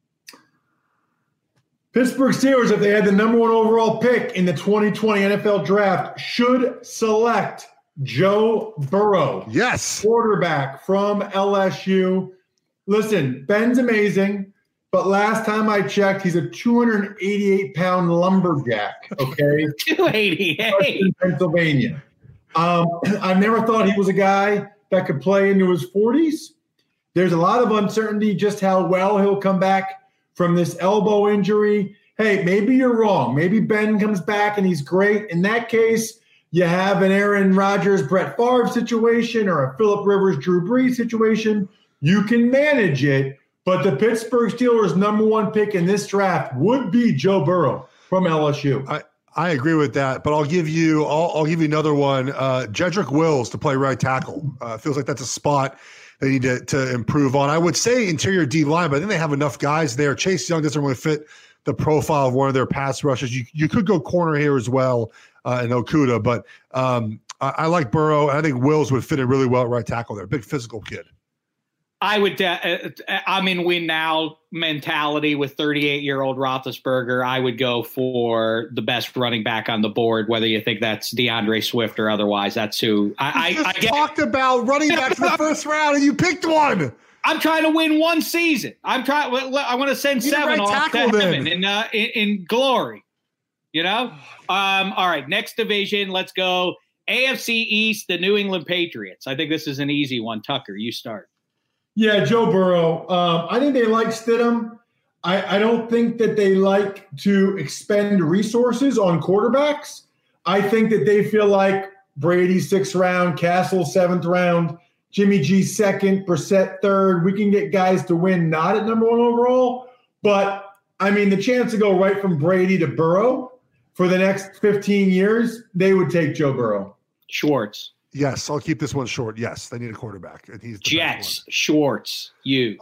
Pittsburgh Steelers, if they had the number 1 overall pick in the 2020 NFL draft, should select Joe Burrow. Yes. Quarterback from LSU. Listen, Ben's amazing, but last time I checked, he's a 288-pound lumberjack, okay? 288. In Pennsylvania. I never thought he was a guy that could play into his 40s. There's a lot of uncertainty just how well he'll come back from this elbow injury. Hey, maybe you're wrong. Maybe Ben comes back and he's great. In that case, you have an Aaron Rodgers, Brett Favre situation or a Phillip Rivers, Drew Brees situation. You can manage it, but the Pittsburgh Steelers' number 1 pick in this draft would be Joe Burrow from LSU. I agree with that, but I'll give you another one. Jedrick Wills to play right tackle. Feels like that's a spot they need to improve on. I would say interior D line, but I think they have enough guys there. Chase Young doesn't really fit the profile of one of their pass rushers. You could go corner here as well in Okudah, but I like Burrow, and I think Wills would fit in really well at right tackle there. Big physical kid. I would. I'm in win now mentality with 38-year-old Roethlisberger. I would go for the best running back on the board, whether you think that's DeAndre Swift or otherwise. That's who I talked about running back in the first round, and you picked one. I'm trying to win one season. I want to send 7 off to heaven in glory. You know. All right. Next division. Let's go. AFC East. The New England Patriots. I think this is an easy one. Tucker, you start. Yeah, Joe Burrow. I think they like Stidham. I don't think that they like to expend resources on quarterbacks. I think that they feel like Brady 6th round, Castle 7th round, Jimmy G 2nd, Brissett 3rd. We can get guys to win not at number 1 overall. But, I mean, the chance to go right from Brady to Burrow for the next 15 years, they would take Joe Burrow. Schwartz. Yes, I'll keep this one short. Yes, they need a quarterback, and he's the Jets. Schwartz. You.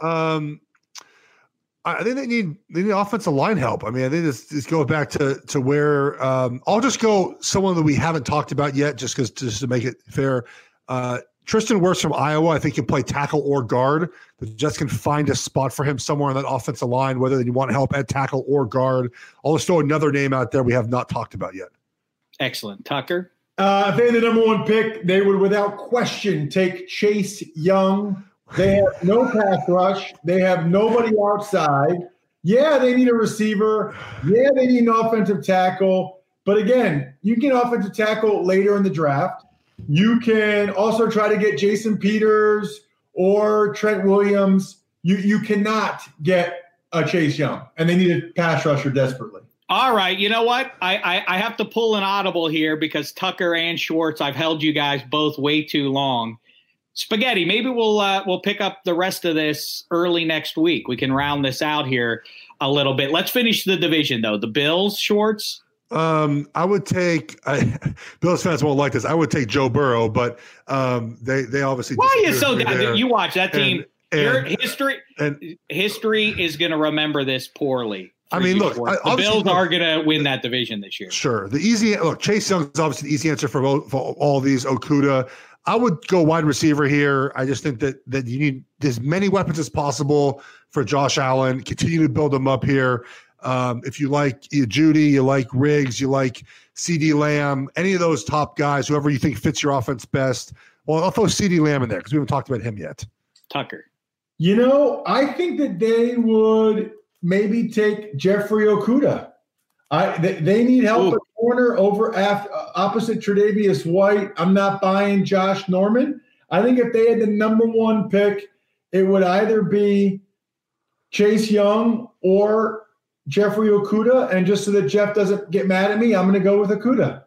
I think they need offensive line help. I mean, I think this goes back to where I'll just go someone that we haven't talked about yet, just to make it fair. Tristan Wirfs from Iowa, I think can play tackle or guard. The Jets can find a spot for him somewhere on that offensive line, whether they want help at tackle or guard. I'll just throw another name out there we have not talked about yet. Excellent. Tucker? If they had the number one pick, they would without question take Chase Young. They have no pass rush. They have nobody outside. Yeah, they need a receiver. Yeah, they need an offensive tackle. But again, you can offensive tackle later in the draft. You can also try to get Jason Peters or Trent Williams. You cannot get a Chase Young, and they need a pass rusher desperately. All right, you know what? I have to pull an audible here because Tucker and Schwartz, I've held you guys both way too long. Spaghetti, maybe we'll pick up the rest of this early next week. We can round this out here a little bit. Let's finish the division, though. The Bills, Schwartz? I would take Bills fans won't like this. I would take Joe Burrow, but they obviously. Why are you so down? You watch that team. Your history is going to remember this poorly. I mean, look, the Bills are going to win that division this year. Sure. Chase Young is obviously the easy answer for all these. Okudah. I would go wide receiver here. I just think that you need as many weapons as possible for Josh Allen. Continue to build him up here. If you like Judy, you like Riggs, you like CeeDee Lamb, any of those top guys, whoever you think fits your offense best. Well, I'll throw CeeDee Lamb in there because we haven't talked about him yet. Tucker. I think that they would maybe take Jeffrey Okudah. They need help at corner opposite Tre'Davious White. I'm not buying Josh Norman. I think if they had the number one pick, it would either be Chase Young or Jeffrey Okudah. And just so that Jeff doesn't get mad at me, I'm going to go with Okudah.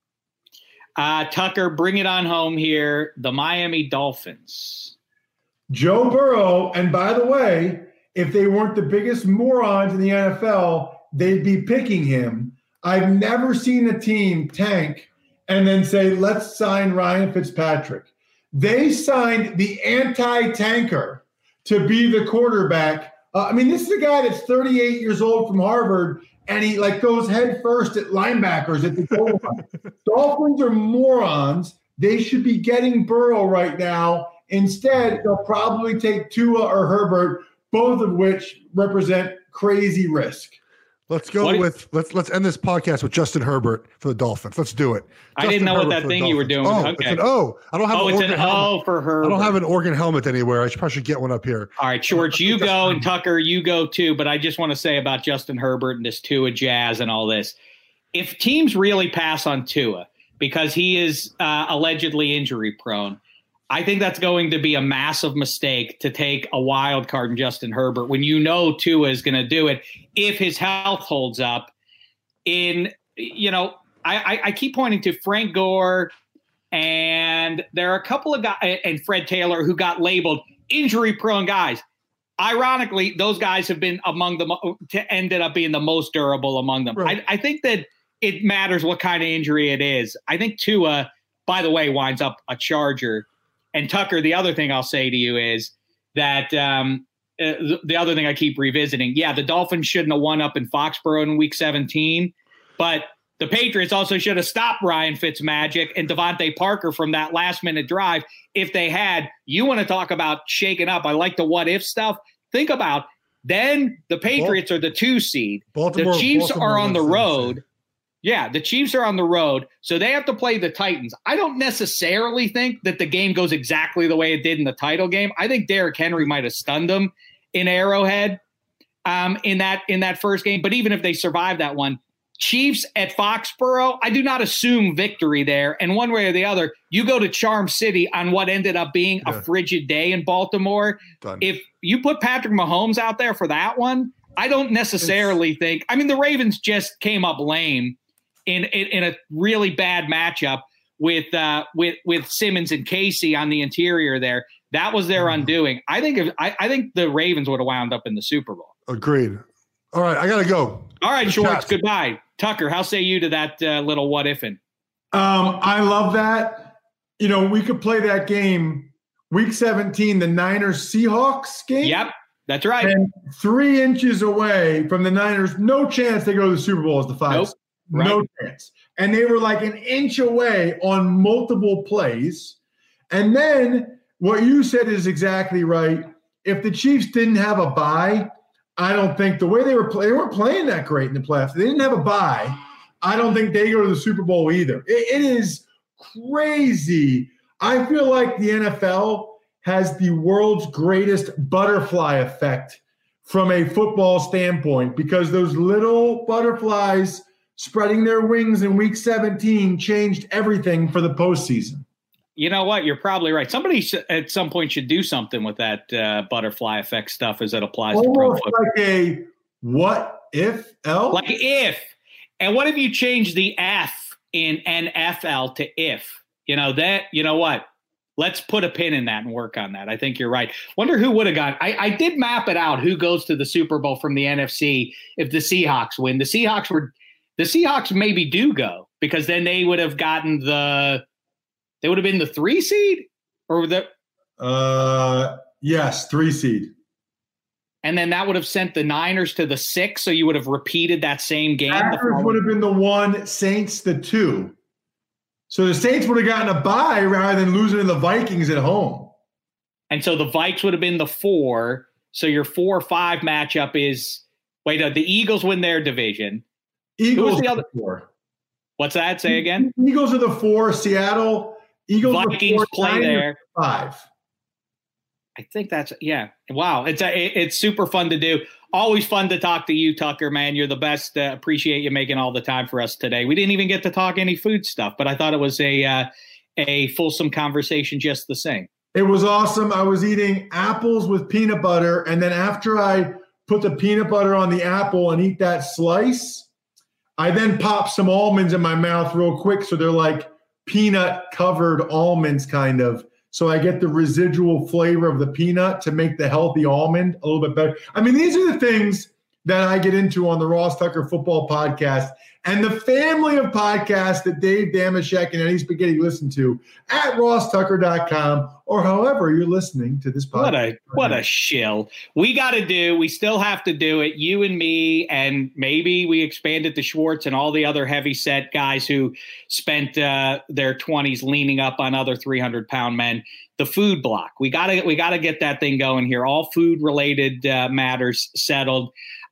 Tucker, bring it on home here. The Miami Dolphins. Joe Burrow. And by the way, if they weren't the biggest morons in the NFL, they'd be picking him. I've never seen a team tank and then say, let's sign Ryan Fitzpatrick. They signed the anti-tanker to be the quarterback. This is a guy that's 38 years old from Harvard, and he goes head first at linebackers at the goal line. Dolphins are morons. They should be getting Burrow right now. Instead, they'll probably take Tua or Herbert, both of which represent crazy risk. Let's go let's end this podcast with Justin Herbert for the Dolphins. Let's do it. I didn't know what that thing you were doing. Okay. It's an O. I don't have an organ helmet. For Herbert. I don't have an organ helmet anywhere. I probably should get one up here. All right, George, you go, and Tucker, you go too. But I just want to say about Justin Herbert and this Tua Jazz and all this. If teams really pass on Tua because he is allegedly injury prone, I think that's going to be a massive mistake to take a wild card in Justin Herbert when Tua is going to do it if his health holds up. I keep pointing to Frank Gore, and there are a couple of guys, and Fred Taylor, who got labeled injury-prone guys. Ironically, those guys have been ended up being the most durable among them. Right. I think that it matters what kind of injury it is. I think Tua, by the way, winds up a Charger. And Tucker, the other thing I'll say to you is that the other thing I keep revisiting, the Dolphins shouldn't have won up in Foxborough in Week 17, but the Patriots also should have stopped Ryan Fitzmagic and Devontae Parker from that last-minute drive if they had. You want to talk about shaking up. I like the what-if stuff. Think about then the Patriots are the 2 seed. The Chiefs are on the road. Yeah, the Chiefs are on the road, so they have to play the Titans. I don't necessarily think that the game goes exactly the way it did in the title game. I think Derrick Henry might have stunned them in Arrowhead in that first game. But even if they survive that one, Chiefs at Foxborough, I do not assume victory there. And one way or the other, you go to Charm City on what ended up being a frigid day in Baltimore. Done. If you put Patrick Mahomes out there for that one, I don't necessarily think – the Ravens just came up lame in a really bad matchup with Simmons and Casey on the interior there. That was their undoing. I think the Ravens would have wound up in the Super Bowl. Agreed. All right, I got to go. All right, Schwartz, goodbye. Tucker, how say you to that little what-ifing? I love that. You know, we could play that game, Week 17, the Niners-Seahawks game. Yep, that's right. And 3 inches away from the Niners, no chance they go to the Super Bowl as the 5. Nope. Right. No chance. And they were like an inch away on multiple plays. And then what you said is exactly right. If the Chiefs didn't have a bye, I don't think the way they weren't playing that great in the playoffs. They didn't have a bye. I don't think they go to the Super Bowl either. It is crazy. I feel like the NFL has the world's greatest butterfly effect from a football standpoint because those little butterflies spreading their wings in Week 17 changed everything for the postseason. You know what? You're probably right. Somebody at some point should do something with that butterfly effect stuff as it applies to pro football. Like a what if L? Like if. And what if you change the F in NFL to if? You know what? Let's put a pin in that and work on that. I think you're right. Wonder who would have gone. I did map it out who goes to the Super Bowl from the NFC if the Seahawks win. The Seahawks maybe do go because then they would have gotten they would have been the 3 seed or yes, 3 seed. And then that would have sent the Niners to the 6. So you would have repeated that same game. Packers would have been the 1, Saints the 2. So the Saints would have gotten a bye rather than losing to the Vikings at home. And so the Vikes would have been the 4. So your 4 or 5 matchup is the Eagles win their division. Eagles are the other 4. What's that? Say again. Eagles are the 4. Seattle. Eagles Vikings are 4, play there. 5. I think that's Wow, it's super fun to do. Always fun to talk to you, Tucker. Man, you're the best. Appreciate you making all the time for us today. We didn't even get to talk any food stuff, but I thought it was a fulsome conversation just the same. It was awesome. I was eating apples with peanut butter, and then after I put the peanut butter on the apple and eat that slice, I then pop some almonds in my mouth real quick, so they're like peanut covered almonds kind of. So I get the residual flavor of the peanut to make the healthy almond a little bit better. I mean, these are the things that I get into on the Ross Tucker Football Podcast and the family of podcasts that Dave Dameshek and Eddie Spaghetti listen to at rosstucker.com or however you're listening to this podcast. What a shill. We still have to do it, you and me, and maybe we expand it to Schwartz and all the other heavy set guys who spent their 20s leaning up on other 300-pound men. The food block. We gotta get that thing going here. All food related matters settled.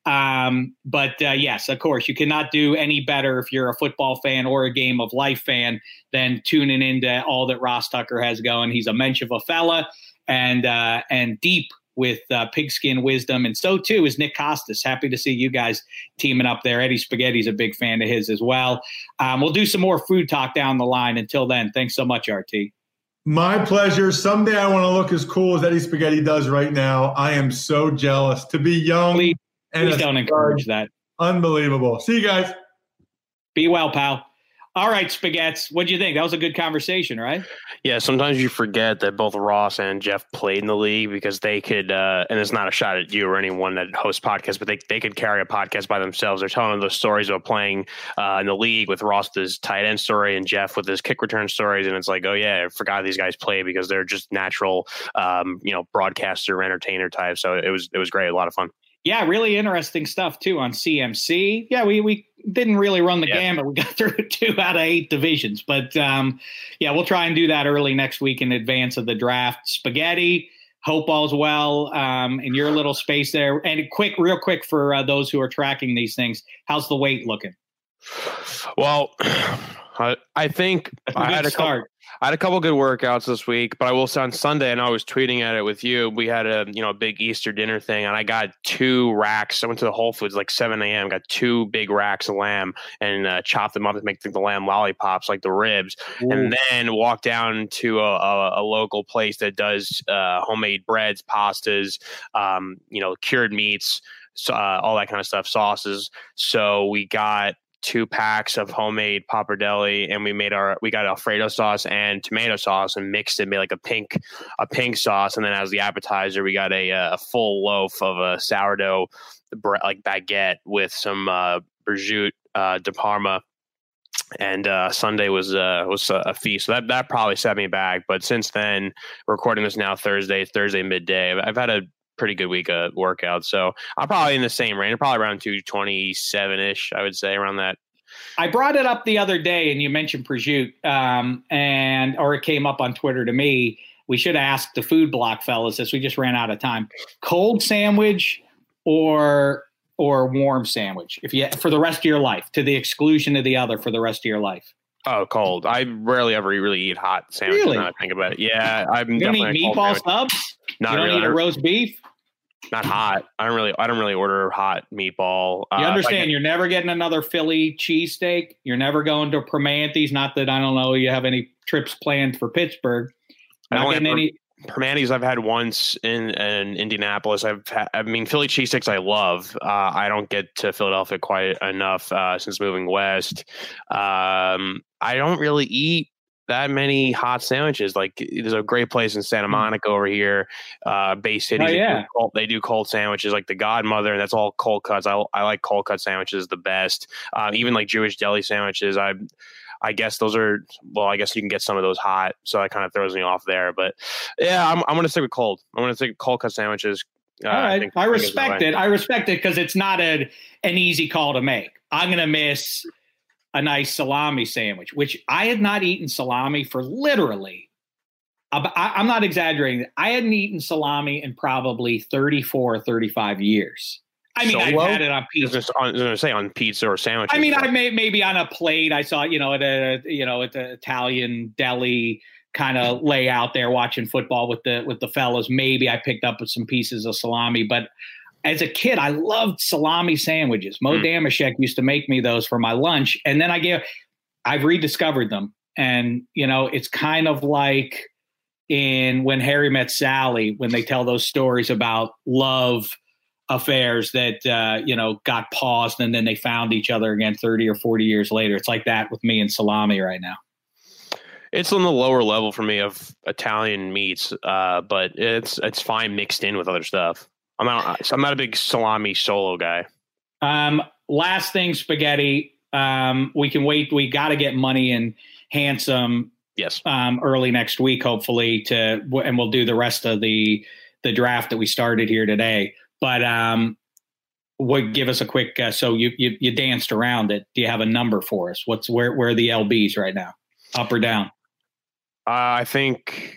But yes, of course, you cannot do any better if you're a football fan or a game of life fan than tuning into all that Ross Tucker has going. He's a mensch of a fella and deep with pigskin wisdom. And so too is Nick Costas. Happy to see you guys teaming up there. Eddie Spaghetti's a big fan of his as well. We'll do some more food talk down the line. Until then, thanks so much, RT. My pleasure. Someday I want to look as cool as Eddie Spaghetti does right now. I am so jealous to be young. Please don't encourage that. Unbelievable. See you guys. Be well, pal. All right, Spaghettis. What'd you think? That was a good conversation, right? Yeah, sometimes you forget that both Ross and Jeff played in the league because they could, and it's not a shot at you or anyone that hosts podcasts, but they could carry a podcast by themselves. They're telling those stories of playing in the league with Ross with his tight end story and Jeff with his kick return stories. And it's like, oh, yeah, I forgot these guys play because they're just natural, broadcaster, entertainer type. So it was great. A lot of fun. Yeah, really interesting stuff, too, on CMC. Yeah, we didn't really run the gamut. We got through 2 out of 8 divisions. But, we'll try and do that early next week in advance of the draft. Spaghetti, hope all's well in your little space there. And real quick for those who are tracking these things, how's the weight looking? Well, I think I had a couple good workouts this week, but I will say on Sunday, and I was tweeting at it with you, we had a big Easter dinner thing, and I got 2 racks. I went to the Whole Foods like 7 a.m., got 2 big racks of lamb and chopped them up to make the lamb lollipops, like the ribs, and then walked down to a local place that does homemade breads, pastas, cured meats, all that kind of stuff, sauces. So we got 2 packs of homemade pappardelle, and we got Alfredo sauce and tomato sauce and mixed it, made like a pink sauce. And then as the appetizer, we got a full loaf of a sourdough like baguette with some prosciutto de Parma. And Sunday was a feast. So that probably set me back. But since then, recording this now Thursday midday, I've had a pretty good week of workouts. So I'm probably in the same range, probably around 227-ish, I would say, around that. I brought it up the other day, and you mentioned prosciutto, or it came up on Twitter to me. We should ask the food block fellas this. We just ran out of time. Cold sandwich or warm sandwich, for the rest of your life, to the exclusion of the other for the rest of your life? Oh, cold. I rarely ever really eat hot sandwiches. Really? Now I think about it. Yeah, I'm definitely. You don't eat meatball subs? Not you don't really. Eat a roast beef? Not hot. I don't really order hot meatball. You understand? You're never getting another Philly cheesesteak. You're never going to Primanti's. Not that I don't know you have any trips planned for Pittsburgh. Not getting any. Primanti's I've had once in Indianapolis. Philly cheesesteaks I love. I don't get to Philadelphia quite enough since moving west. I don't really eat that many hot sandwiches. Like, there's a great place in Santa Monica over here, Bay City. Oh, yeah. They do cold sandwiches, like the Godmother, and that's all cold cuts. I like cold cut sandwiches the best. Even like Jewish deli sandwiches. I guess those are, well, I guess you can get some of those hot, so that kind of throws me off there. But yeah, I'm going to stick with cold. I'm going to stick with cold cut sandwiches. All right. I respect it. I respect it because it's not an easy call to make. I'm going to miss a nice salami sandwich, which I had not eaten salami for literally, I'm not exaggerating. I hadn't eaten salami in probably 34 or 35 years. I mean, I've had it on pizza. I was going to say on pizza or sandwiches. I mean, I maybe on a plate. I saw, at the Italian deli kind of lay out there watching football with the fellas. Maybe I picked up some pieces of salami, but as a kid, I loved salami sandwiches. Mo Damashek used to make me those for my lunch, and then I've rediscovered them, and it's kind of like in When Harry Met Sally, when they tell those stories about love affairs that got paused and then they found each other again 30 or 40 years later. It's like that with me and salami right now. It's on the lower level for me of Italian meats, but it's fine mixed in with other stuff. I'm not a big salami solo guy. Last thing, spaghetti. We can wait. We got to get Money and Handsome. Yes. Early next week, hopefully, and we'll do the rest of the draft that we started here today. But give us a quick. So you danced around it. Do you have a number for us? Where are the LBs right now? Up or down? I think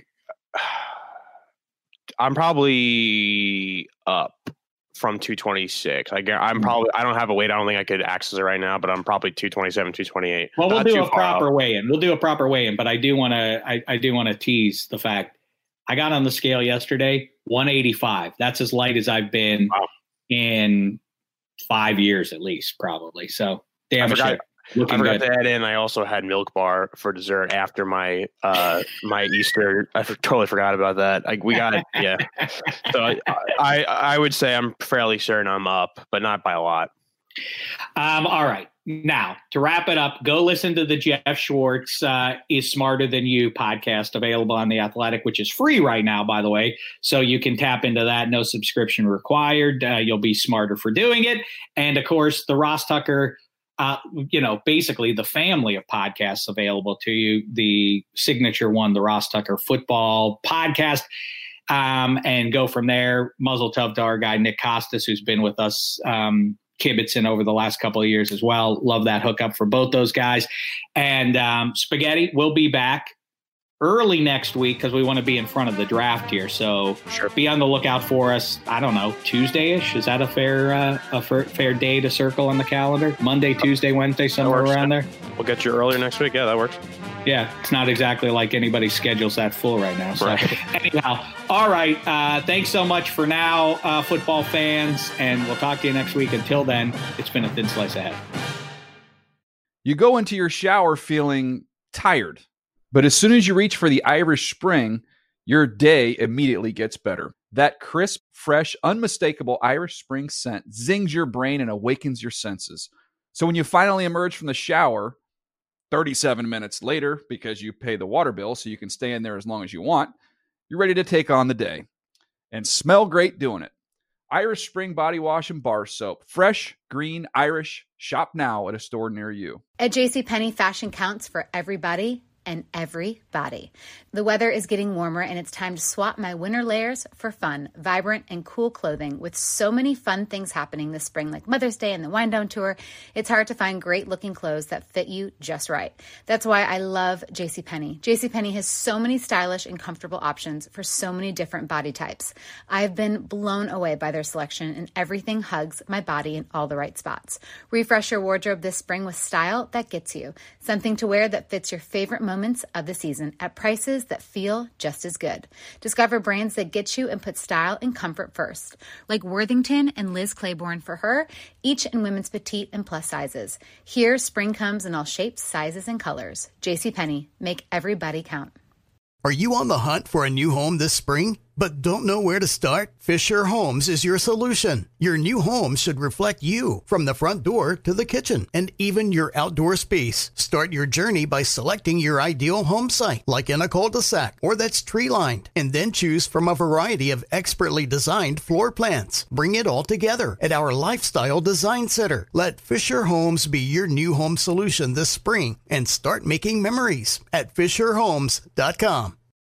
I'm probably up from 226. I don't have a weight. I don't think I could access it right now, but I'm probably 227, 228. Well, we'll do a proper weigh-in. We'll do a proper weigh-in, but I do want to tease the fact I got on the scale yesterday, 185. That's as light as I've been in 5 years at least, probably. So damn it. I forgot to add in. I also had Milk Bar for dessert after my my Easter. I totally forgot about that. Yeah. So I would say I'm fairly certain I'm up, but not by a lot. All right. Now, to wrap it up, go listen to the Jeff Schwartz Is Smarter Than You podcast, available on The Athletic, which is free right now, by the way. So you can tap into that. No subscription required. You'll be smarter for doing it. And, of course, the Ross Tucker, basically the family of podcasts available to you. The signature one, the Ross Tucker Football Podcast. And go from there. Muzzle tough to our guy, Nick Costas, who's been with us kibitzing over the last couple of years as well. Love that hookup for both those guys. And Spaghetti will be back early next week because we want to be in front of the draft here. So be on the lookout for us. I don't know, Tuesday-ish. Is that a fair day to circle on the calendar? Monday, Tuesday, Wednesday, somewhere around there? We'll get you earlier next week. Yeah, that works. Yeah, it's not exactly like anybody's schedule's that full right now. So anyhow, all right. Thanks so much for now, football fans, and we'll talk to you next week. Until then, it's been a thin slice ahead. You go into your shower feeling tired, but as soon as you reach for the Irish Spring, your day immediately gets better. That crisp, fresh, unmistakable Irish Spring scent zings your brain and awakens your senses. So when you finally emerge from the shower 37 minutes later, because you pay the water bill so you can stay in there as long as you want, you're ready to take on the day and smell great doing it. Irish Spring Body Wash and Bar Soap. Fresh, green, Irish. Shop now at a store near you. At JCPenney, fashion counts for everybody and everybody. The weather is getting warmer and it's time to swap my winter layers for fun, vibrant, and cool clothing with so many fun things happening this spring, like Mother's Day and the Wind Down Tour. It's hard to find great looking clothes that fit you just right. That's why I love JCPenney. JCPenney has so many stylish and comfortable options for so many different body types. I've been blown away by their selection, and everything hugs my body in all the right spots. Refresh your wardrobe this spring with style that gets you. Something to wear that fits your favorite moments of the season at prices that feel just as good. Discover brands that get you and put style and comfort first, like Worthington and Liz Claiborne for her, each in women's petite and plus sizes. Here, spring comes in all shapes, sizes, and colors. JCPenney, make everybody count. Are you on the hunt for a new home this spring, but don't know where to start? Fisher Homes is your solution. Your new home should reflect you, from the front door to the kitchen and even your outdoor space. Start your journey by selecting your ideal home site, like in a cul-de-sac or that's tree-lined, and then choose from a variety of expertly designed floor plans. Bring it all together at our Lifestyle Design Center. Let Fisher Homes be your new home solution this spring and start making memories at FisherHomes.com.